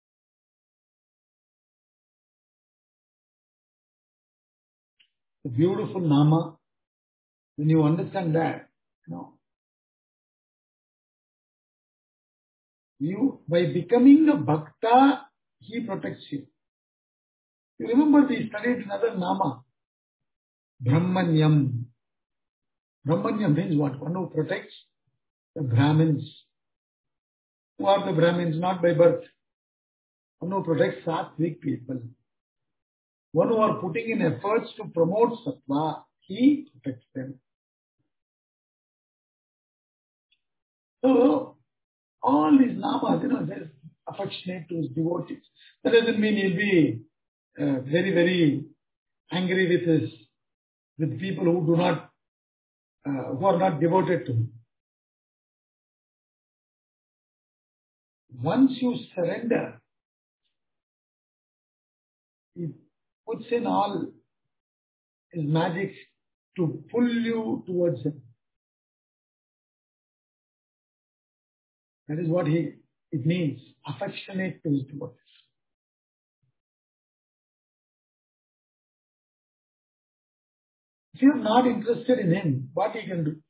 The beautiful Nama, when you understand that, you, by becoming a Bhakta, he protects you. You remember we studied another Nama, Brahmanyam. Brahmanyam means what? One who protects the Brahmins. Who are the Brahmins? Not by birth. One who protects Sattvic people. One who are putting in efforts to promote Sattva, he protects them. So, all these namas, they're affectionate to his devotees. That doesn't mean he'll be very, very angry with people who are not devoted to him. Once you surrender, he puts in all his magic to pull you towards him. That is what it means, affectionate to his devotees. If you are not interested in him, what he can do?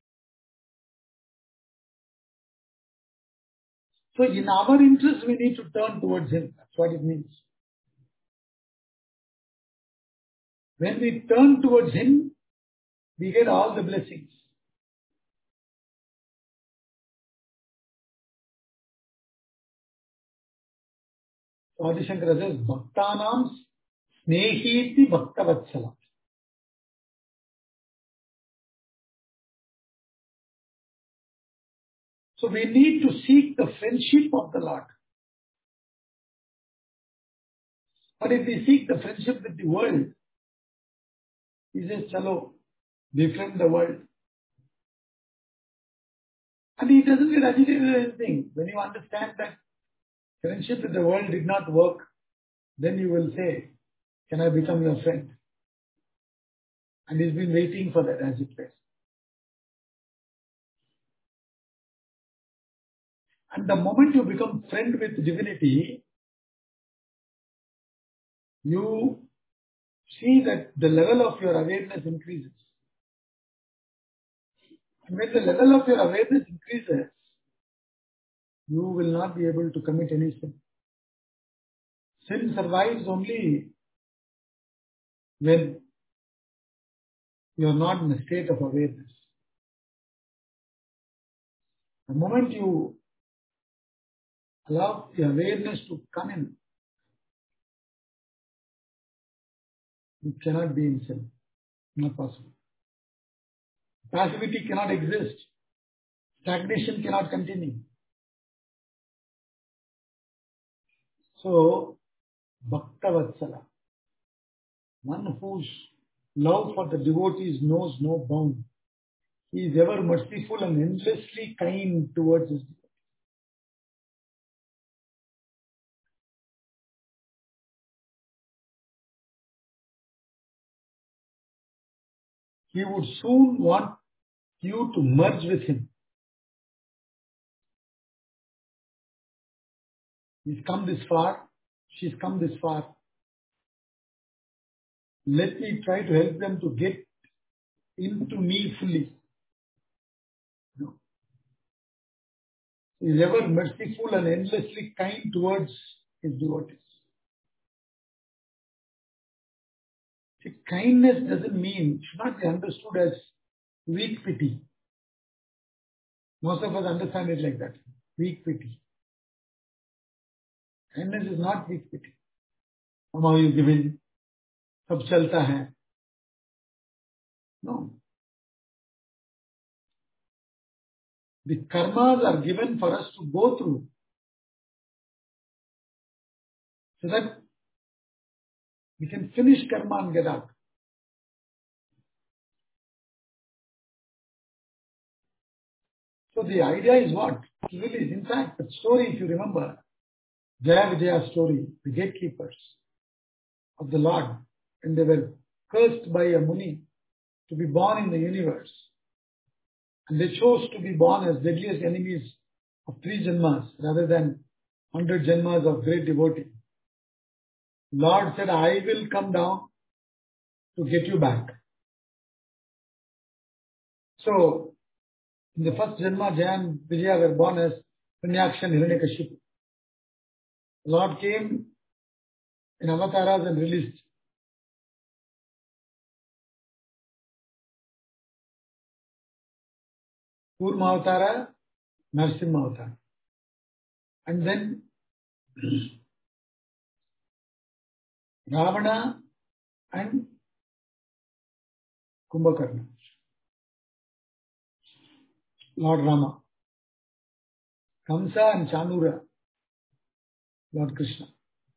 So in our interest, we need to turn towards him. That's what it means. When we turn towards him, we get all the blessings. So Adi Shankara says, Bhaktanam snehiti bhakta vatsala. So we need to seek the friendship of the Lord. But if we seek the friendship with the world, he says, chalo, befriend the world. And he doesn't get agitated or anything. When you understand that friendship with the world did not work, then you will say, can I become your friend? And he's been waiting for that as it were. And the moment you become friend with divinity, you see that the level of your awareness increases. And when the level of your awareness increases, you will not be able to commit any sin. Sin survives only when you are not in a state of awareness. The moment you allow the awareness to come in, It cannot be himself. Not possible. Passivity cannot exist. Stagnation cannot continue. So, Bhakta Vatsala, one whose love for the devotees knows no bound. He is ever merciful and endlessly kind towards his devotees. He would soon want you to merge with him. He's come this far. She's come this far. Let me try to help them to get into me fully. No. He is ever merciful and endlessly kind towards his devotees. See, kindness doesn't mean, should not be understood as weak pity. Most of us understand it like that. Weak pity. Kindness is not weak pity. Somehow you give in. Sab chalta hai. No. The karmas are given for us to go through so that we can finish karma and get out. So the idea is what? Really, in fact, the story, if you remember, Jaya Vijaya's story, the gatekeepers of the Lord, when they were cursed by a Muni to be born in the universe, and they chose to be born as deadliest enemies of 3 Janmas rather than 100 Janmas of great devotee. Lord said, I will come down to get you back. So, in the first Janma, Jaya and Vijaya were born as Panyaksha and Hiranyakashipu. Lord came in avatars and released. Kurma Avatara, Narsimha Avatara. And then Ravana and Kumbhakarna. Lord Rama. Kamsa and Chanura. Lord Krishna.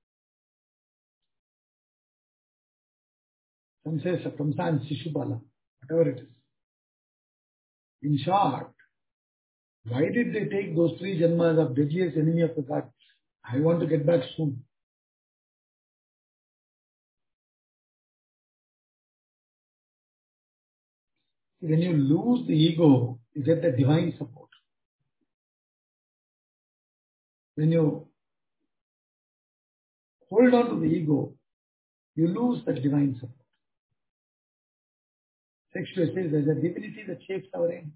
Some say Kamsa and Shishupala. Whatever it is. In short, why did they take those 3 Janmas of deadliest enemy of the gods? I want to get back soon. When you lose the ego, you get the divine support. When you hold on to the ego, you lose that divine support. Shakespeare says there's a divinity that shapes our aims.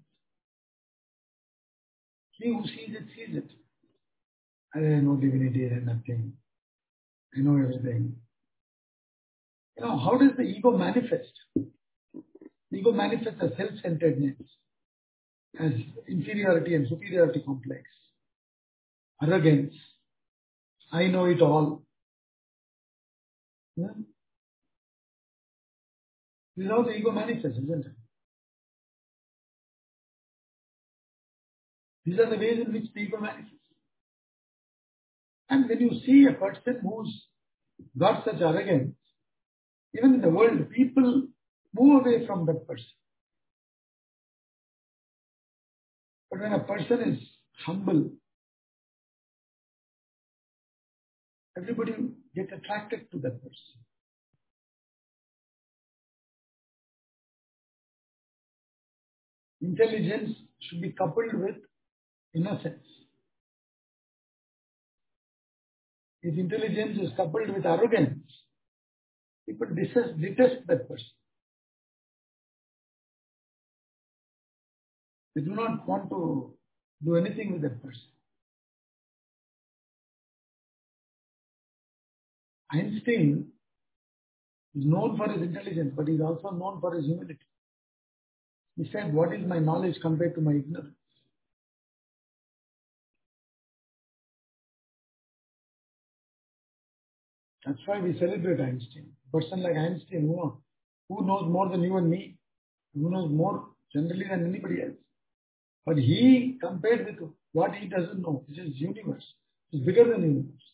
He who sees it, sees it. I know divinity and nothing. I know everything. How does the ego manifest? The ego manifests as self-centeredness, as inferiority and superiority complex, arrogance, I know it all. Yeah? This is how the ego manifests, isn't it? These are the ways in which the ego manifests. And when you see a person who's got such arrogance, even in the world, people move away from that person. But when a person is humble, everybody gets attracted to that person. Intelligence should be coupled with innocence. If intelligence is coupled with arrogance, people detest that person. They do not want to do anything with that person. Einstein is known for his intelligence, but he is also known for his humility. He said, what is my knowledge compared to my ignorance? That's why we celebrate Einstein. A person like Einstein, who knows more than you and me, who knows more generally than anybody else. But he compared with what he doesn't know, which is universe. It's bigger than universe.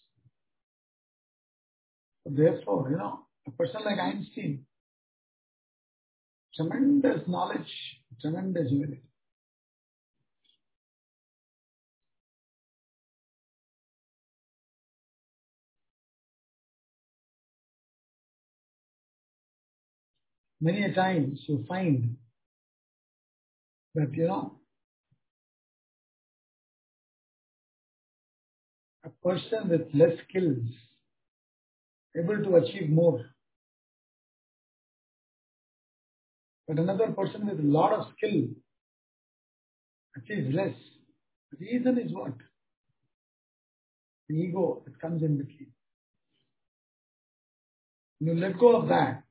So therefore, a person like Einstein, tremendous knowledge, tremendous humility. Many a times you find that, a person with less skills able to achieve more. But another person with a lot of skill achieves less. The reason is what? The ego that comes in between. You let go of that.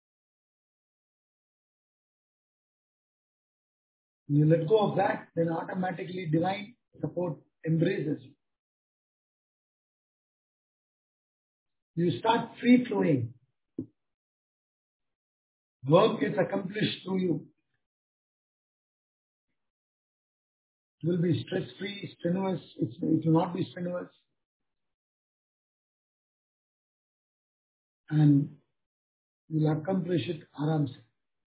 When you let go of that, then automatically divine support embraces you. You start free flowing. Work is accomplished through you. It will be stress-free, strenuous. It will not be strenuous. And you will accomplish it aram se.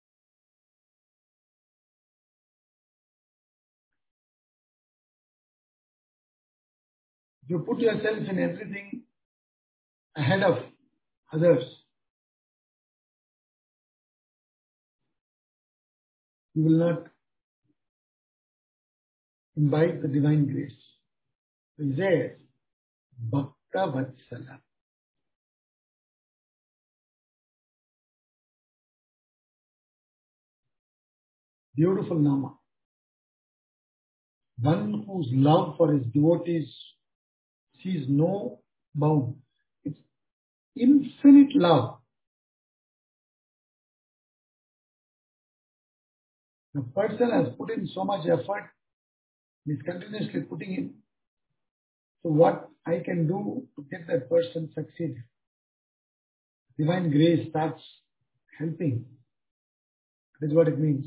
If you put yourself in everything ahead of others, you will not imbibe the divine grace. It says, Bhakta Vatsala. Beautiful Nama. One whose love for his devotees sees no bound. It's infinite love. The person has put in so much effort, he is continuously putting in. So what I can do to get that person succeed? Divine grace starts helping. That is what it means.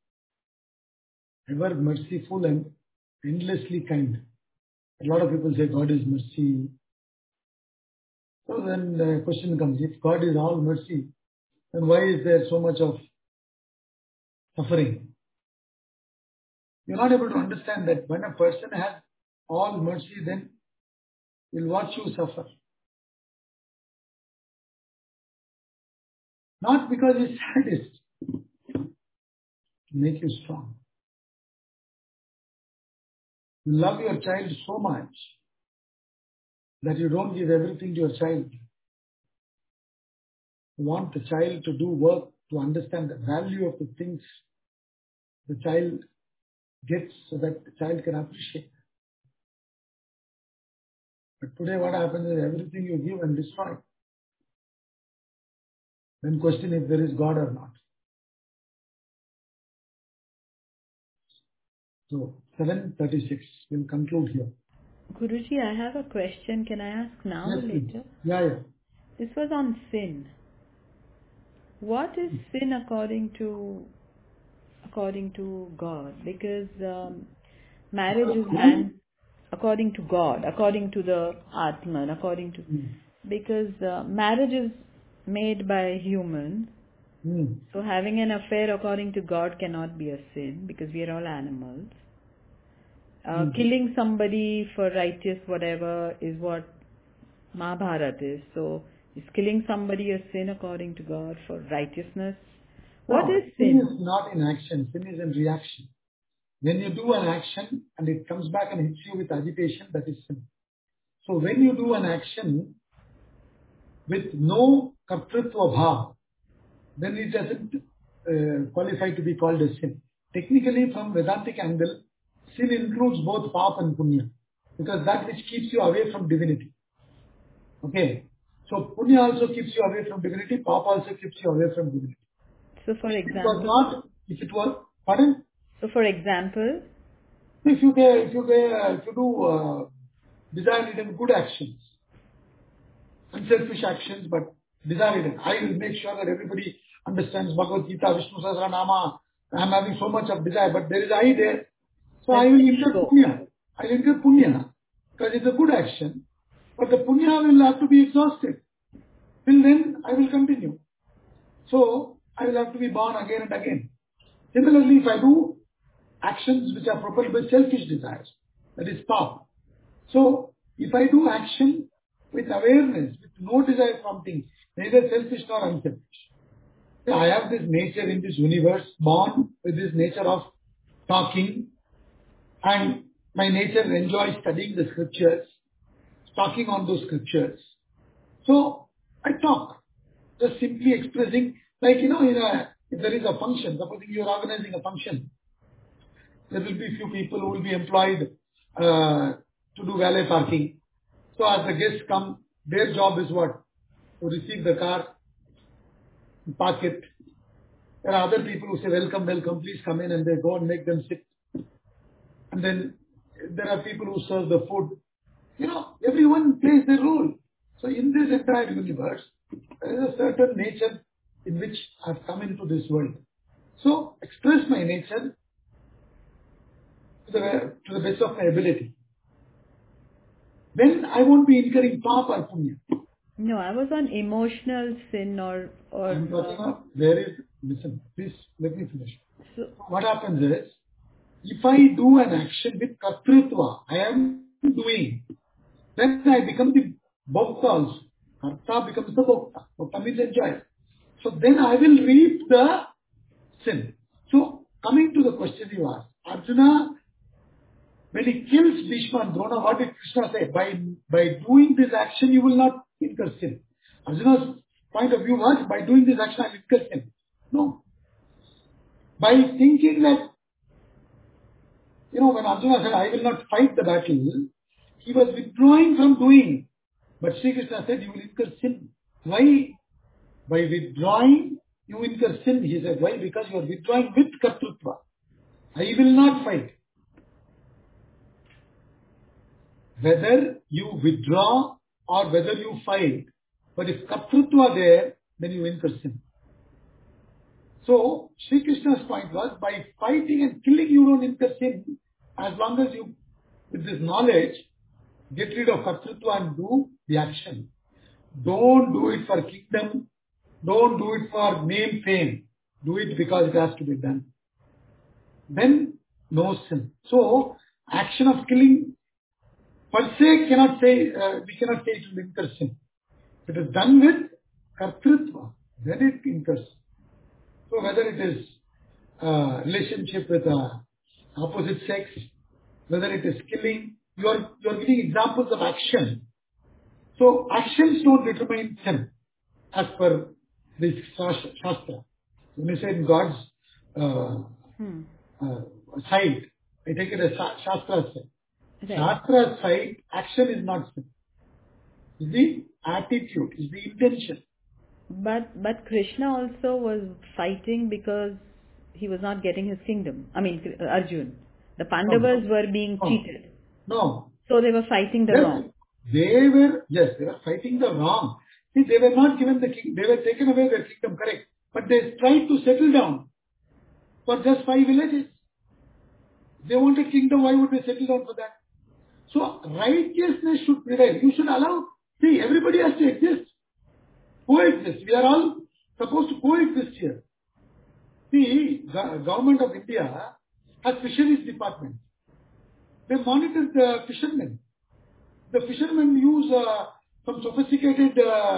Ever merciful and endlessly kind. A lot of people say God is mercy. So then the question comes, if God is all mercy, then why is there so much of suffering? You're not able to understand that when a person has all mercy, then he'll watch you suffer. Not because he's sadist, to make you strong. You love your child so much that you don't give everything to your child. You want the child to do work to understand the value of the things the child gets so that the child can appreciate. But today what happens is everything you give and destroy. Then question if there is God or not. So 7:36, we'll conclude here. Guruji, I have a question. Can I ask now or Yes, please. later? Yeah. This was on sin. What is sin according to God? Because marriage is man according to God, according to the Atman, because marriage is made by humans. So having an affair according to God cannot be a sin because we are all animals. Killing somebody for righteous whatever is what Mahabharata is. So is killing somebody a sin according to God for righteousness? What is sin? Sin is not in action. Sin is in reaction. When you do an action and it comes back and hits you with agitation, that is sin. So when you do an action with no kartritva bhav, then it doesn't qualify to be called a sin. Technically, from Vedantic angle, sin includes both pap and punya, because that which keeps you away from divinity. Okay. So punya also keeps you away from divinity, pap also keeps you away from divinity. So for example, pardon? So for example, if you do desired good actions, unselfish actions, but desire. I will make sure that everybody understands Bhagavad Gita, Vishnu Sahasranama. I am having so much of desire, but there is I there. So I will incur punya. I will incur punya because it's a good action. But the punya will have to be exhausted. Till then, I will continue. So I will have to be born again and again. Similarly, if I do actions which are propelled by selfish desires, that is pop. So if I do action with awareness, with no desire prompting, neither selfish nor unselfish. I have this nature in this universe, born with this nature of talking, and my nature enjoys studying the scriptures, talking on those scriptures. So I talk, just simply expressing, like, if there is a function, supposing you are organizing a function, there will be few people who will be employed to do valet parking. So as the guests come, their job is what? To receive the car, park it. There are other people who say, welcome, welcome, please come in, and they go and make them sit. And then there are people who serve the food. Everyone plays their role. So in this entire universe, there is a certain nature in which I have come into this world. So express my nature to the best of my ability. Then I won't be incurring papa or punya. No, I was on emotional sin or I'm talking about, listen, please let me finish. So, what happens is, if I do an action with kartritva, I am doing, then I become the bhokta also. Karta becomes the bhokta. Bhokta means enjoy. So then I will reap the sin. So coming to the question you asked, Arjuna, when he kills Bhishma and Drona, what did Krishna say? By doing this action, you will not incur sin. Arjuna's point of view was, by doing this action, I will incur sin. No. By thinking that, when Arjuna said, I will not fight the battle, he was withdrawing from doing. But Sri Krishna said, you will incur sin. Why? By withdrawing, you incur sin. He said, why? Because you are withdrawing with kartrutva. I will not fight. Whether you withdraw or whether you fight, but if kartrutva there, then you incur sin. So, Sri Krishna's point was, by fighting and killing you don't incur sin, as long as you, with this knowledge, get rid of kartrutva and do the action. Don't do it for kingdom. Don't do it for name, fame. Do it because it has to be done. Then, no sin. So, action of killing per se we cannot say it will incur sin. If it is done with kartrutva, then it incurs. So whether it is relationship with opposite sex, whether it is killing, you are giving examples of action. So actions don't determine sin as per this Shastra. When you say in God's side, I take it as Shastra's side. Right. Shastra's side, action is not sin. It's the attitude, it's the intention. But Krishna also was fighting because he was not getting his kingdom. I mean, Arjun. The Pandavas were being cheated. No. So they were fighting the wrong. They were fighting the wrong. See, they were not given the kingdom. They were taken away their kingdom, correct. But they tried to settle down for just 5 villages. They wanted kingdom, why would they settle down for that? So righteousness should prevail. You should allow, see, everybody has to exist. Coexist. We are all supposed to coexist here. See, the government of India has fisheries department. They monitor the fishermen. The fishermen use some sophisticated,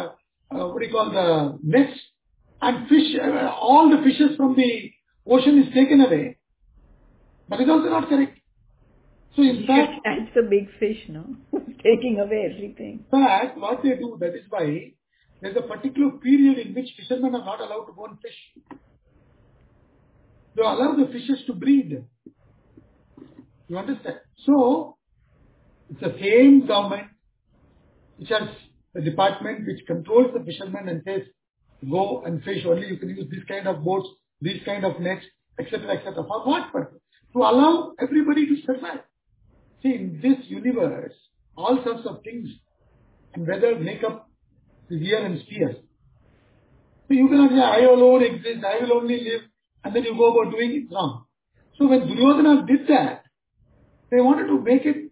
the nets and fish. All the fishes from the ocean is taken away. But it's also not correct. So in fact, that's a big fish, no? Taking away everything. In fact, what they do, that is why there is a particular period in which fishermen are not allowed to go and fish. They allow the fishes to breed. You understand? So, it's the same government which has a department which controls the fishermen and says, go and fish, only you can use this kind of boats, these kind of nets, etc., etc. For what purpose? To allow everybody to survive. See, in this universe, all sorts of things, and whether make up This ear and spear. So you cannot say, I alone exist, I will only live, and then you go about doing it wrong. So when Duryodhana did that, they wanted to make it,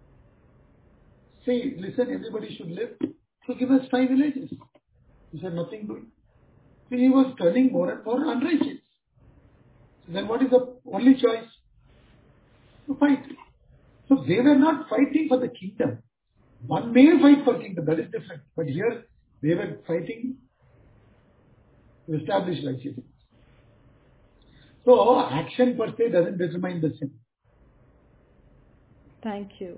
say, listen, everybody should live, so give us 5 villages. He said, nothing doing. So he was turning more and more unrighteous. So then what is the only choice? To fight. So they were not fighting for the kingdom. One may fight for kingdom, that is different. But here, they were fighting to establish righteousness. So action per se doesn't determine the sin. Thank you.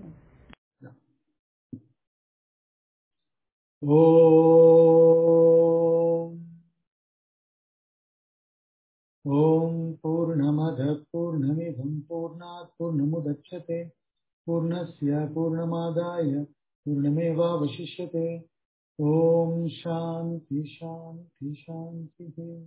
Om Purnamada Purnamidam Purnat Purnamudachyate Purnasya Purnamadaya Purnameva Vashishyate. Om Shanti Shanti Shanti.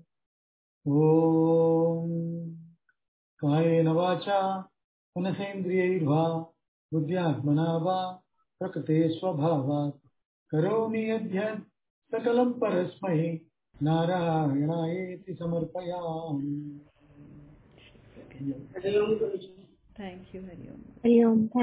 Om Kayena Vacha Manasendriyairva Buddhyatmana va Prakate Swabhavat Karomi Adhyat Sakalam Parasmahi Narayanaeti Samarpayami. Thank you, Hari Om. Hari Om.